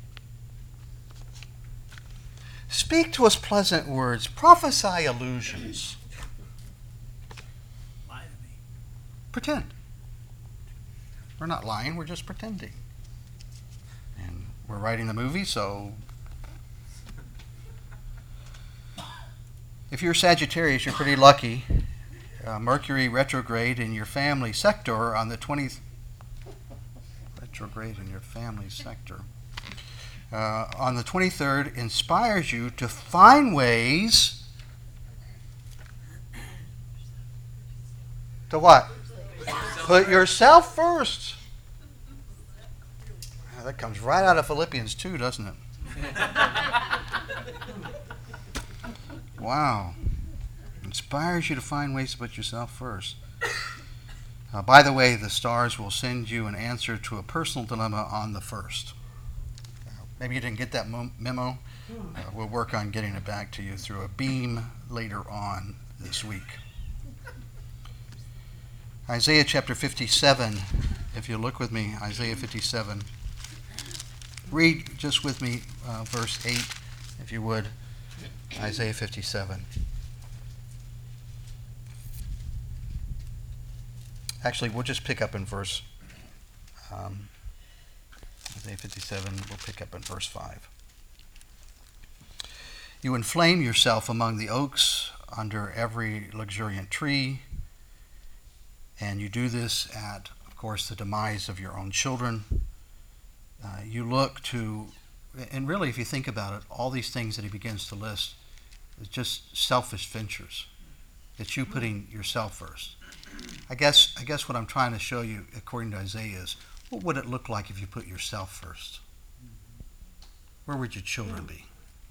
Speak to us pleasant words. Prophesy illusions. Lie to me. Pretend. We're not lying, we're just pretending. And we're writing the movie, so if you're Sagittarius, you're pretty lucky. Uh, Mercury retrograde in your family sector on the twentieth. Retrograde in your family sector. Uh, on the twenty-third inspires you to find ways to what? Put yourself first. Yeah, that comes right out of Philippians two, doesn't it? Wow. Inspires you to find ways to put yourself first. Uh, by the way, the stars will send you an answer to a personal dilemma on the first. Uh, maybe you didn't get that mo- memo. Uh, we'll work on getting it back to you through a beam later on this week. Isaiah chapter fifty-seven, if you look with me, Isaiah fifty-seven. Read just with me uh, verse eight, if you would. Isaiah fifty-seven. Actually, we'll just pick up in verse, um, Isaiah fifty-seven, we'll pick up in verse five. You inflame yourself among the oaks under every luxuriant tree, and you do this at, of course, the demise of your own children. Uh, you look to, and really if you think about it, all these things that he begins to list is just selfish ventures. It's you putting yourself first. I guess I guess what I'm trying to show you, according to Isaiah, is what would it look like if you put yourself first? Where would your children be?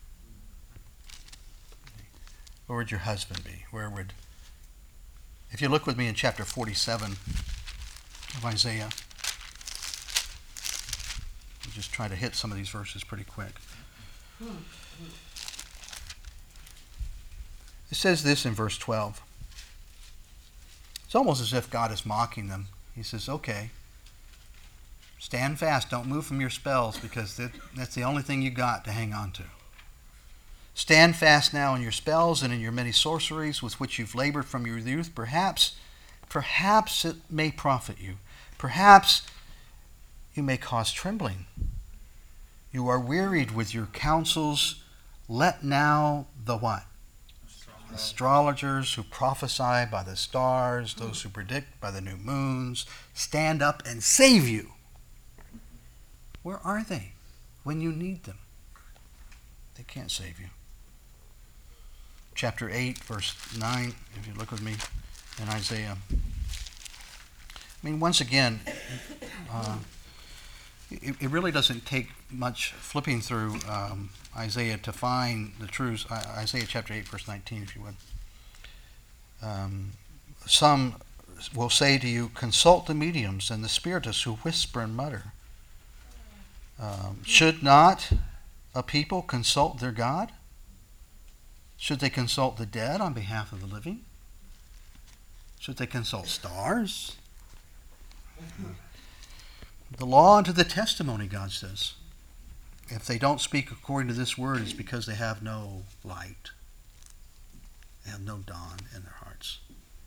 Where would your husband be? Where would... If you look with me in chapter forty-seven of Isaiah, we'll just try to hit some of these verses pretty quick. It says this in verse twelve. It's almost as if God is mocking them. He says, okay, stand fast. Don't move from your spells, because that, that's the only thing you got to hang on to. Stand fast now in your spells and in your many sorceries with which you've labored from your youth. Perhaps, perhaps it may profit you. Perhaps you may cause trembling. You are wearied with your counsels. Let now the what? Astrologers who prophesy by the stars, those who predict by the new moons, stand up and save you. Where are they when you need them? They can't save you. Chapter eight, verse nine, if you look with me in Isaiah. I mean, once again, uh, it, it really doesn't take much flipping through um, Isaiah to find the truths. Isaiah chapter eight, verse nineteen, if you would. Um, some will say to you, consult the mediums and the spiritists who whisper and mutter. Um, should not a people consult their God? Should they consult the dead on behalf of the living? Should they consult stars? The law unto the testimony, God says. If they don't speak according to this word, it's because they have no light. They have no dawn in their hearts.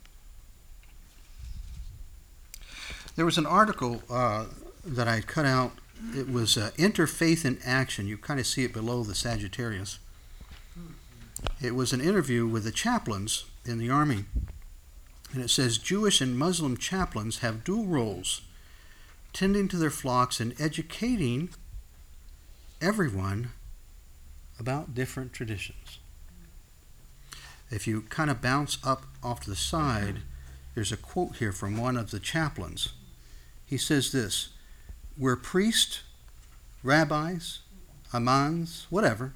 There was an article uh, that I cut out. It was uh, Interfaith in Action. You kind of see it below the Sagittarius. It was an interview with the chaplains in the Army. And it says, Jewish and Muslim chaplains have dual roles, tending to their flocks and educating everyone about different traditions. If you kind of bounce up off to the side, there's a quote here from one of the chaplains. He says this, were priests, rabbis, imams, whatever.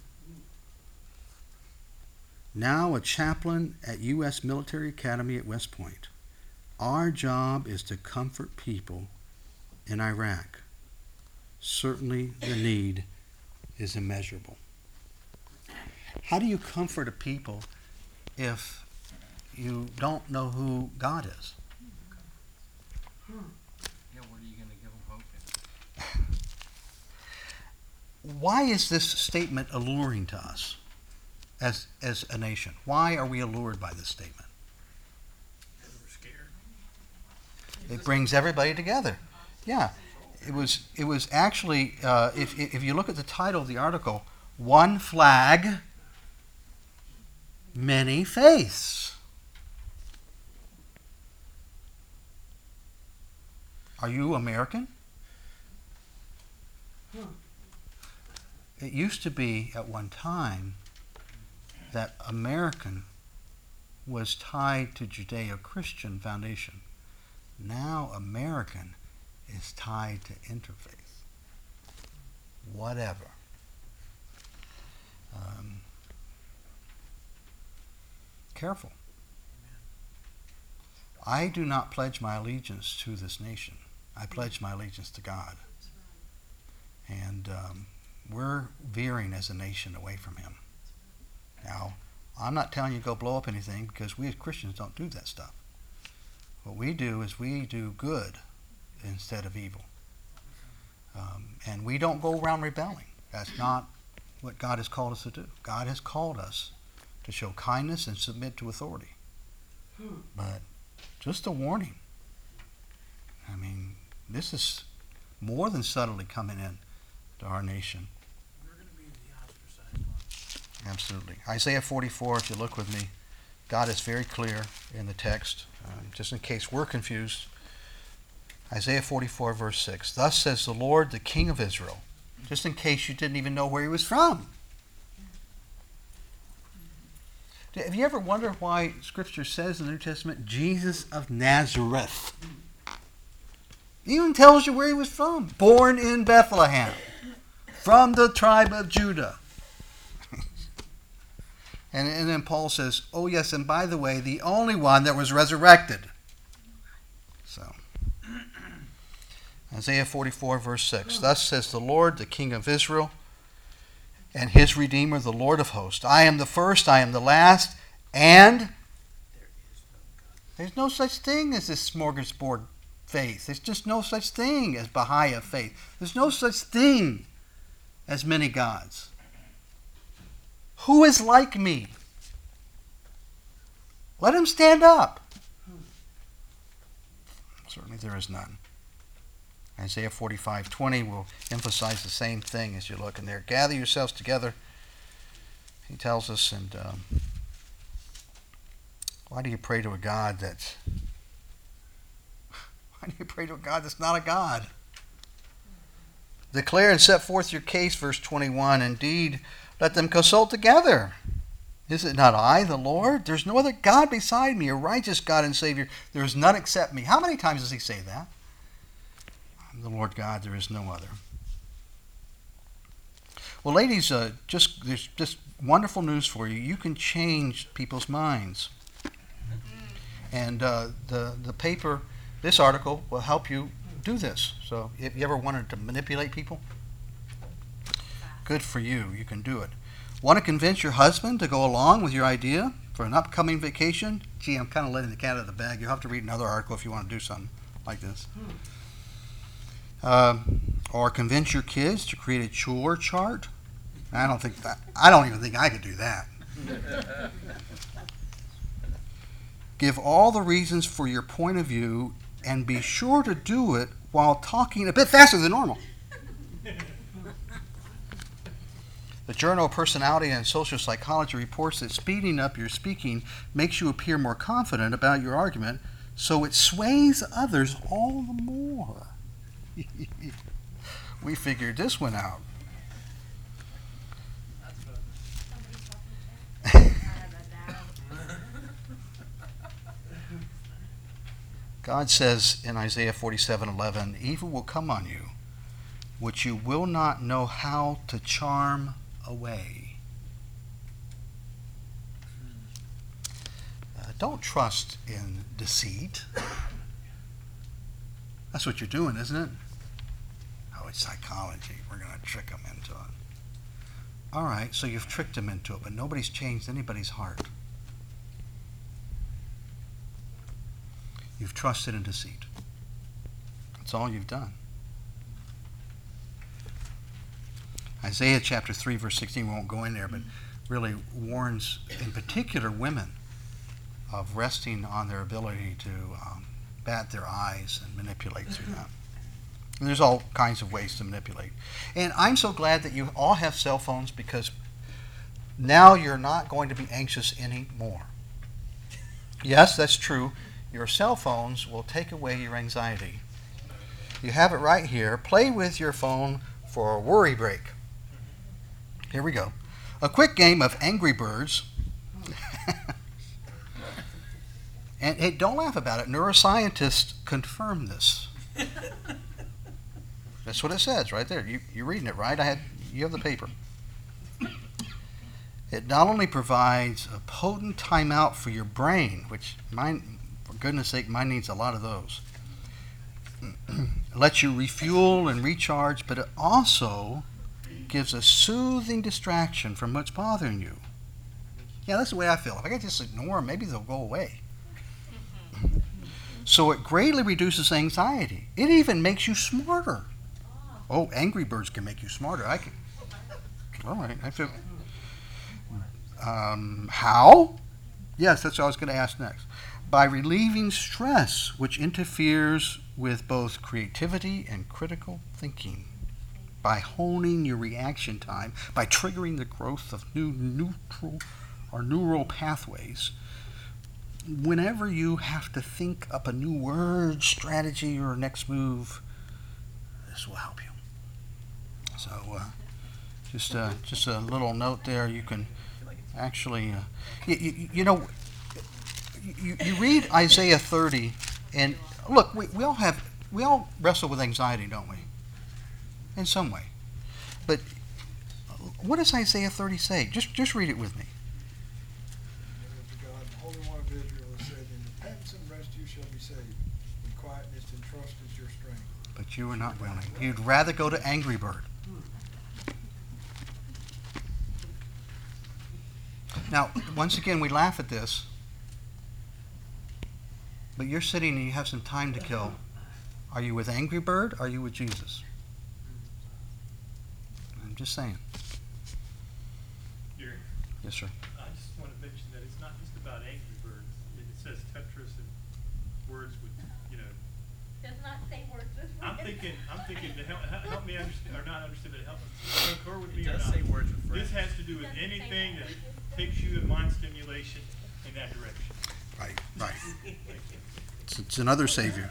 Now a chaplain at U S Military Academy at West Point. Our job is to comfort people in Iraq. Certainly the need is immeasurable. How do you comfort a people if you don't know who God is? Yeah, what are you going to give them hope in? Why is this statement alluring to us as as a nation? Why are we allured by this statement? Because we're scared. It brings everybody together. Yeah, it was it was actually uh, if if you look at the title of the article, "One Flag, Many Faiths." Are you American? It used to be at one time that American was tied to Judeo-Christian foundation. Now American is tied to interfaith. Whatever. Um, careful. I do not pledge my allegiance to this nation. I pledge my allegiance to God. And um, we're veering as a nation away from Him. Now, I'm not telling you to go blow up anything, because we as Christians don't do that stuff. What we do is we do good instead of evil. Um, and we don't go around rebelling. That's not what God has called us to do. God has called us to show kindness and submit to authority. But just a warning. I mean, this is more than subtly coming in to our nation. We're going to be the ostracized ones. Absolutely. Isaiah forty-four, if you look with me, God is very clear in the text, uh, just in case we're confused. Isaiah forty-four, verse six. Thus says the Lord, the King of Israel. Just in case you didn't even know where he was from. Have you ever wondered why Scripture says in the New Testament, Jesus of Nazareth? It even tells you where he was from. Born in Bethlehem, from the tribe of Judah. and, and then Paul says, oh yes, and by the way, the only one that was resurrected. So, Isaiah forty-four, verse six. Thus says the Lord, the King of Israel, and his Redeemer, the Lord of hosts. I am the first, I am the last, and there's no such thing as this smorgasbord faith. There's just no such thing as Baha'i faith. There's no such thing as many gods. Who is like me? Let him stand up. Certainly there is none. Isaiah forty-five twenty will emphasize the same thing as you look in there. Gather yourselves together, he tells us, and um, why do you pray to a God that's why do you pray to a God that's not a God? Declare and set forth your case, verse twenty-one. Indeed, let them consult together. Is it not I, the Lord? There's no other God beside me, a righteous God and Savior. There is none except me. How many times does he say that? I'm the Lord God, there is no other. Well, ladies, uh, just there's just wonderful news for you. You can change people's minds. And uh, the, the paper, this article, will help you do this. So if you ever wanted to manipulate people, good for you. You can do it. Want to convince your husband to go along with your idea for an upcoming vacation? Gee, I'm kind of letting the cat out of the bag. You'll have to read another article if you want to do something like this. Uh, or convince your kids to create a chore chart. I don't think that. I don't even think I could do that. Give all the reasons for your point of view and be sure to do it while talking a bit faster than normal. The Journal of Personality and Social Psychology reports that speeding up your speaking makes you appear more confident about your argument, so it sways others all the more. We figured this one out. God says in Isaiah forty-seven eleven, evil will come on you, which you will not know how to charm away. Uh, don't trust in deceit. That's what you're doing, isn't it? Oh, it's psychology. We're going to trick them into it. All right, so you've tricked them into it, but nobody's changed anybody's heart. You've trusted in deceit. That's all you've done. Isaiah chapter three, verse sixteen, we won't go in there, but really warns, in particular, women of resting on their ability to um, bat their eyes and manipulate through that. And there's all kinds of ways to manipulate. And I'm so glad that you all have cell phones, because now you're not going to be anxious anymore. Yes, that's true. Your cell phones will take away your anxiety. You have it right here. Play with your phone for a worry break. Here we go. A quick game of Angry Birds. And hey, don't laugh about it. Neuroscientists confirm this. That's what it says right there. You, you're reading it, right? I had, you have the paper. It not only provides a potent timeout for your brain, which mine, for goodness sake, mine needs a lot of those. It lets you refuel and recharge, but it also gives a soothing distraction from what's bothering you. Yeah, that's the way I feel. If I can just ignore them, maybe they'll go away. So it greatly reduces anxiety. It even makes you smarter. Oh, Angry Birds can make you smarter. I can. All right. I feel. Um, how? Yes, that's what I was going to ask next. By relieving stress, which interferes with both creativity and critical thinking. By honing your reaction time, by triggering the growth of new neutral or neural pathways. Whenever you have to think up a new word, strategy, or next move, this will help you. So, uh, just uh, just a little note there. You can actually, uh, you, you, you know, you, you read Isaiah thirty, and look, we, we all have, we all wrestle with anxiety, don't we? In some way. But what does Isaiah thirty say? Just just read it with me. God, the Holy One of Israel has said, in repentance and rest you shall be saved. In quietness and trust is your strength. But you are not willing. You'd rather go to Angry Bird. Now, once again, we laugh at this, but you're sitting and you have some time to kill. Are you with Angry Bird? Or are you with Jesus? I'm just saying. Gary, Yes, sir. I just want to mention that it's not just about Angry Birds. It, it says Tetris and words with, you know. Does not say words with I'm friends. thinking, I'm thinking to help, help help me understand, or not understand, but help concur with me It or does not. say words with This friends. has to do with Doesn't say anything that that. takes you in mind stimulation in that direction. Right, right. It's, it's another savior.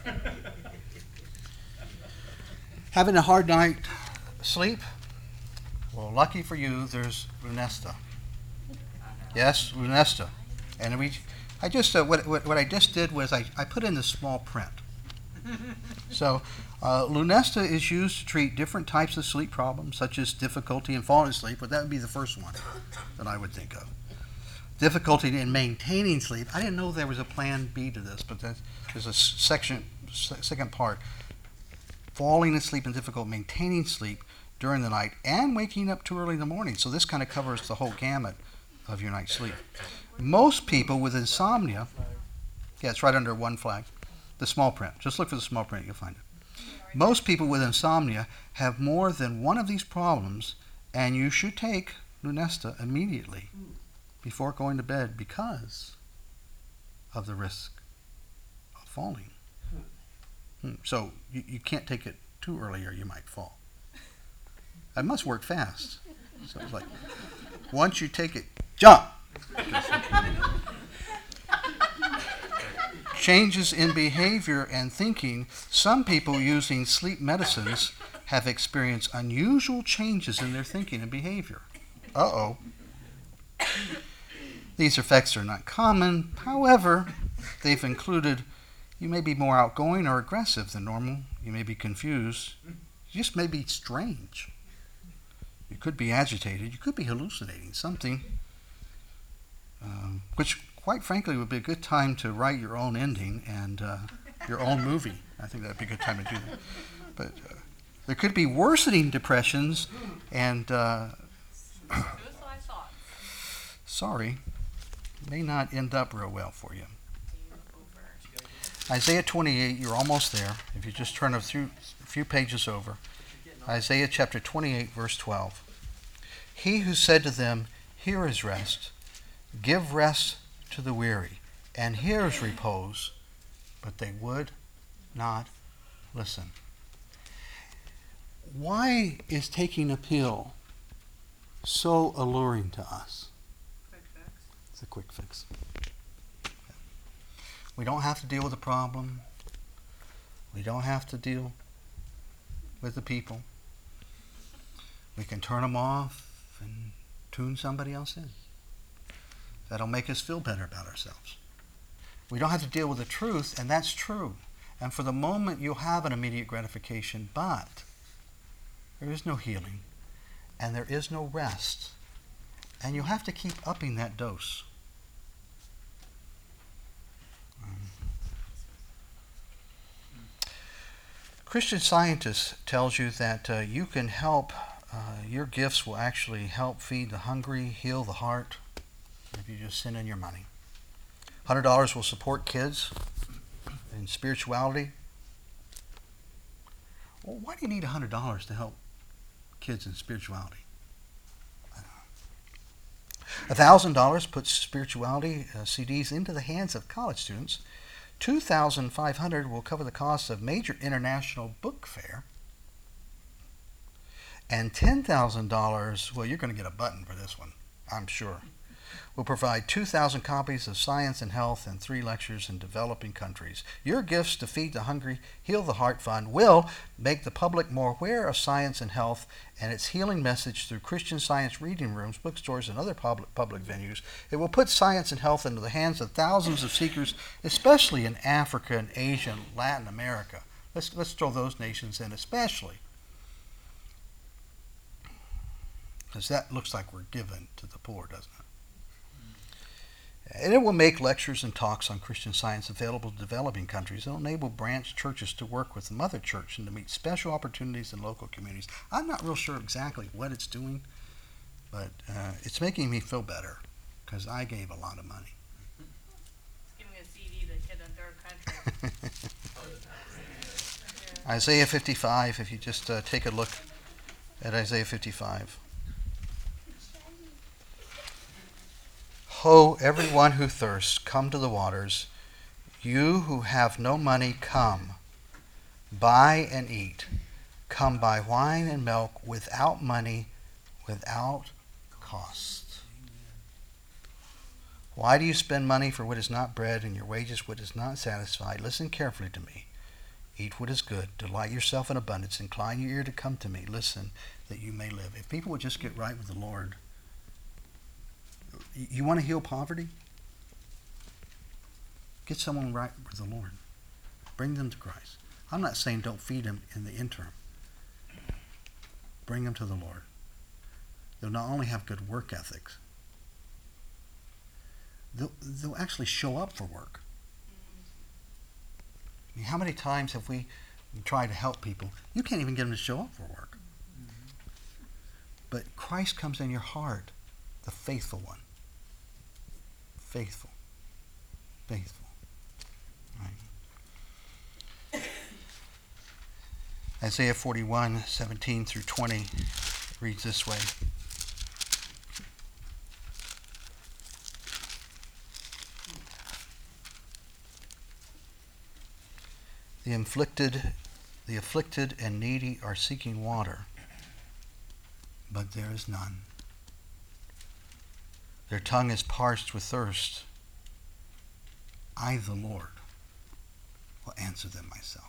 Having a hard night sleep? Well, lucky for you, there's Lunesta. Yes, Lunesta. And we, I just, uh, what, what, what I just did was I, I put in the small print. So, uh, Lunesta is used to treat different types of sleep problems, such as difficulty in falling asleep, but that would be the first one that I would think of. Difficulty in maintaining sleep. I didn't know there was a plan B to this, but that, there's a s- section, s- second part. Falling asleep and difficult maintaining sleep during the night and waking up too early in the morning. So this kind of covers the whole gamut of your night's sleep. Most people with insomnia, yeah, it's right under one flag, the small print. Just look for the small print, you'll find it. Most people with insomnia have more than one of these problems, and you should take Lunesta immediately before going to bed because of the risk of falling. Hmm. So you, you can't take it too early or you might fall. It must work fast. So it's like, once you take it, jump. Changes in behavior and thinking. Some people using sleep medicines have experienced unusual changes in their thinking and behavior. Uh-oh. These effects are not common. However, they've included you may be more outgoing or aggressive than normal. You may be confused. You just may be strange. You could be agitated. You could be hallucinating something, um, which, quite frankly, would be a good time to write your own ending and uh, your own movie. I think that would be a good time to do that. But uh, there could be worsening depressions and, uh, Suicide thoughts. sorry, may not end up real well for you. Game over. Isaiah twenty-eight, you're almost there. If you just turn a few, a few pages over. Isaiah chapter twenty-eight, verse twelve. He who said to them, here is rest, give rest to the weary, and here is repose, but they would not listen. Why is taking a pill so alluring to us? Quick fix. It's a quick fix. We don't have to deal with the problem. We don't have to deal with the people. We can turn them off and tune somebody else in. That'll make us feel better about ourselves. We don't have to deal with the truth, and that's true. And for the moment, you'll have an immediate gratification, but there is no healing, and there is no rest. And you'll have to keep upping that dose. Christian Scientist tells you that uh, you can help, uh, your gifts will actually help feed the hungry, heal the heart, if you just send in your money. one hundred dollars will support kids in spirituality. Well, why do you need one hundred dollars to help kids in spirituality? one thousand dollars puts spirituality uh, C Ds into the hands of college students. two thousand five hundred dollars will cover the cost of major international book fair. And ten thousand dollars, well, you're going to get a button for this one, I'm sure, will provide two thousand copies of Science and Health and three lectures in developing countries. Your gifts to Feed the Hungry, Heal the Heart Fund will make the public more aware of science and health and its healing message through Christian Science reading rooms, bookstores, and other public, public venues. It will put science and health into the hands of thousands of seekers, especially in Africa and Asia and Latin America. Let's, let's throw those nations in especially, because that looks like we're giving to the poor, doesn't it? And it will make lectures and talks on Christian Science available to developing countries. It will enable branch churches to work with the mother church and to meet special opportunities in local communities. I'm not real sure exactly what it's doing, but uh, it's making me feel better because I gave a lot of money. It's giving a C D to kid in third country. Yeah. Isaiah fifty-five, if you just uh, take a look at Isaiah fifty-five. Ho, everyone who thirsts, come to the waters. You who have no money, come. Buy and eat. Come buy wine and milk without money, without cost. Why do you spend money for what is not bread and your wages what is not satisfied? Listen carefully to me. Eat what is good. Delight yourself in abundance. Incline your ear to come to me. Listen that you may live. If people would just get right with the Lord. You want to heal poverty? Get someone right with the Lord. Bring them to Christ. I'm not saying don't feed them in the interim. Bring them to the Lord. They'll not only have good work ethics, they'll, they'll actually show up for work. I mean, how many times have we tried to help people? You can't even get them to show up for work. But Christ comes in your heart, the faithful one. Faithful. Faithful. Right. Isaiah forty-one, seventeen through twenty reads this way. The afflicted, the afflicted and needy are seeking water, but there is none. Their tongue is parched with thirst. I, the Lord, will answer them myself.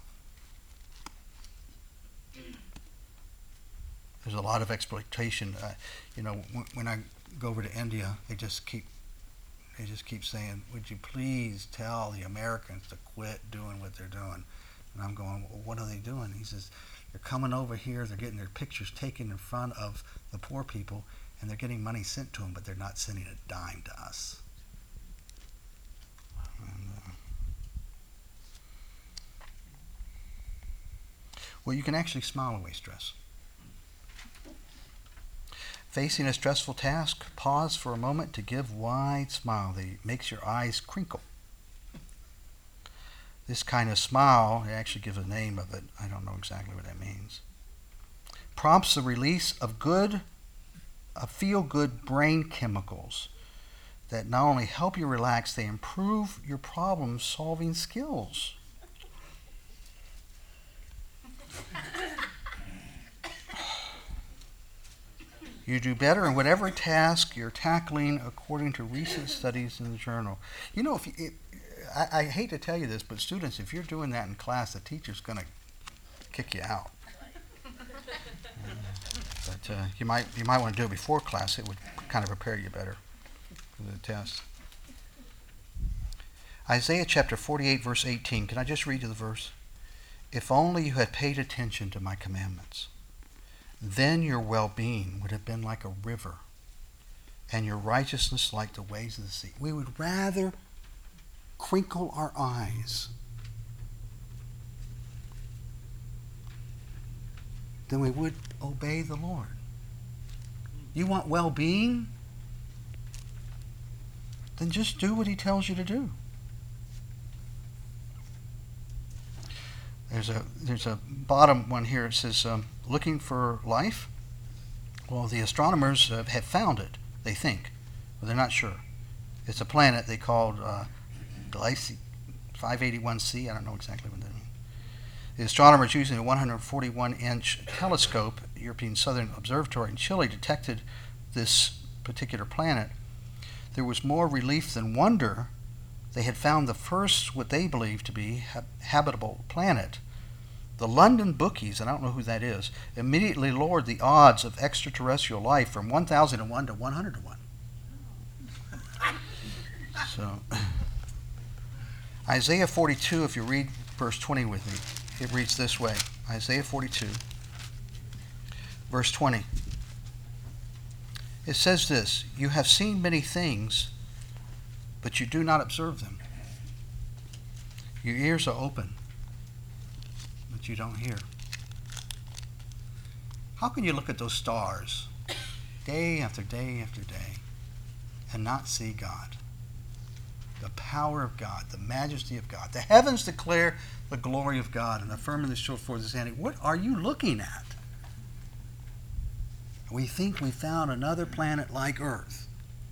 There's a lot of exploitation. Uh, you know, w- when I go over to India, they just keep, they just keep saying, "Would you please tell the Americans to quit doing what they're doing?" And I'm going, "Well, what are they doing?" He says, They're coming over here, they're getting their pictures taken in front of the poor people, and they're getting money sent to them, but they're not sending a dime to us. And, uh, well, you can actually smile away stress. Facing a stressful task, pause for a moment to give a wide smile that makes your eyes crinkle. This kind of smile, they actually give a name of it, I don't know exactly what that means, prompts the release of good, of feel-good brain chemicals that not only help you relax, they improve your problem-solving skills. You do better in whatever task you're tackling, according to recent studies in the journal. You know, if you, it, I, I hate to tell you this, but students, if you're doing that in class, the teacher's going to kick you out. But uh, you might you might want to do it before class. It would kind of prepare you better for the test. Isaiah chapter forty-eight, verse eighteen. Can I just read you the verse? If only you had paid attention to my commandments, then your well-being would have been like a river, and your righteousness like the waves of the sea. We would rather crinkle our eyes than we would obey the Lord. You want well-being? Then just do what he tells you to do. There's a there's a bottom one here. It says, um, looking for life? Well, the astronomers uh, have found it, they think, but they're not sure. It's a planet they called uh, Gliese five eighty-one c. I don't know exactly what that means. The astronomers using a one hundred forty-one inch telescope, European Southern Observatory in Chile, detected this particular planet. There was more relief than wonder. They had found the first, what they believed to be, ha- habitable planet. The London bookies, and I don't know who that is, immediately lowered the odds of extraterrestrial life from one thousand one to one hundred to one. So, Isaiah forty-two, if you read verse twenty with me, it reads this way. Isaiah forty-two, verse twenty. It says this, you have seen many things, but you do not observe them. Your ears are open, but you don't hear. How can you look at those stars day after day after day and not see God? The power of God, the majesty of God. The heavens declare the glory of God, and the firmament shows forth his hand. What are you looking at? We think we found another planet like Earth.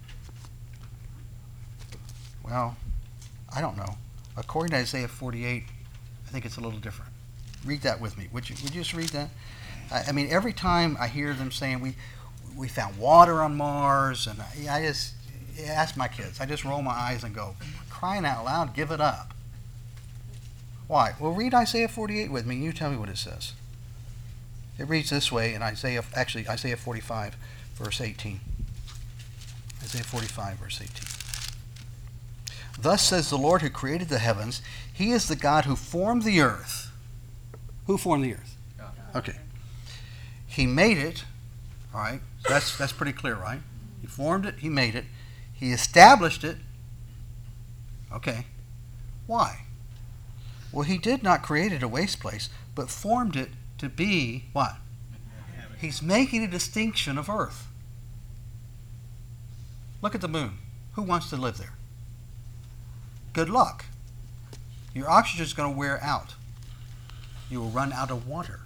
Well, I don't know. According to Isaiah forty-eight, I think it's a little different. Read that with me. Would you, would you just read that? I, I mean, every time I hear them saying we we found water on Mars, and I, I just ask my kids, I just roll my eyes and go, crying out loud, give it up. Why? Well, read Isaiah forty-eight with me, and you tell me what it says. It reads this way in Isaiah, actually Isaiah forty-five, verse eighteen. Isaiah forty-five, verse eighteen. Thus says the Lord who created the heavens, he is the God who formed the earth. Who formed the earth? God. Okay. He made it, all right? That's, that's pretty clear, right? He formed it, he made it. He established it. Okay. Why? Well, he did not create it a waste place, but formed it to be what? He's making a distinction of earth. Look at the moon. Who wants to live there? Good luck. Your oxygen is going to wear out. You will run out of water.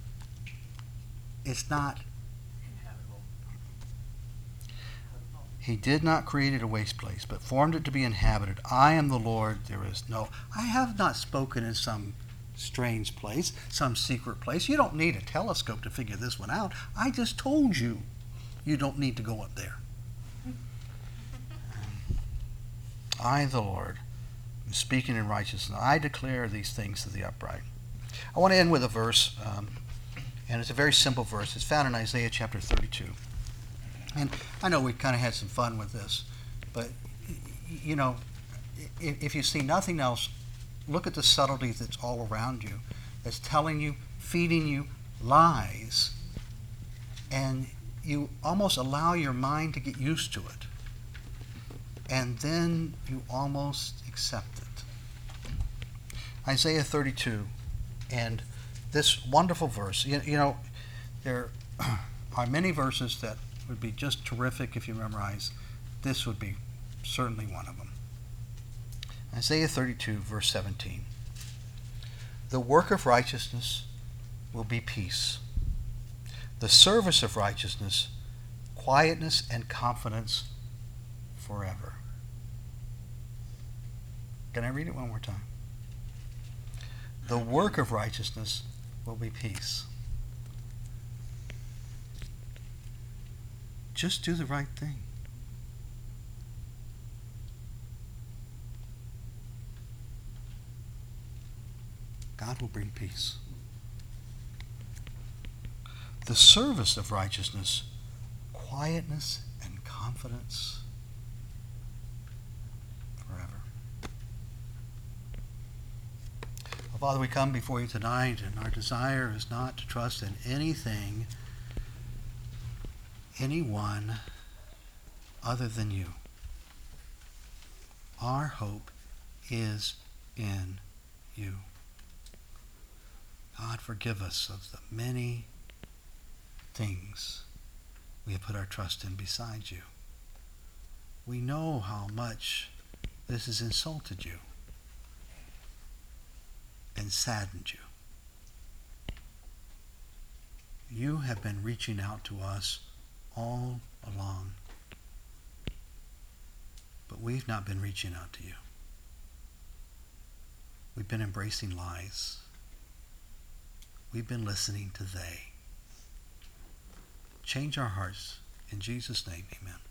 It's not. He did not create it a waste place, but formed it to be inhabited. I am the Lord, there is no. I have not spoken in some strange place, some secret place. You don't need a telescope to figure this one out. I just told you. You don't need to go up there. I, the Lord, am speaking in righteousness. I declare these things to the upright. I want to end with a verse, um, and it's a very simple verse. It's found in Isaiah chapter thirty-two. And I know we kind of had some fun with this, but, you know, if, if you see nothing else, look at the subtlety that's all around you, that's telling you, feeding you, lies, and you almost allow your mind to get used to it. And then you almost accept it. Isaiah thirty-two, and this wonderful verse. You, you know, there are many verses that would be just terrific if you memorize. This would be certainly one of them. Isaiah thirty-two, verse seventeen. The work of righteousness will be peace. The service of righteousness, quietness and confidence forever. Can I read it one more time? The work of righteousness will be peace. Just do the right thing. God will bring peace. The service of righteousness, quietness and confidence forever. Well, Father, we come before you tonight, and our desire is not to trust in anything, anyone other than you. Our hope is in you. God, forgive us of the many things we have put our trust in besides you. We know how much this has insulted you and saddened you. You have been reaching out to us all along, but we've not been reaching out to you. We've been embracing lies. We've been listening to they. Change our hearts. In Jesus' name, amen.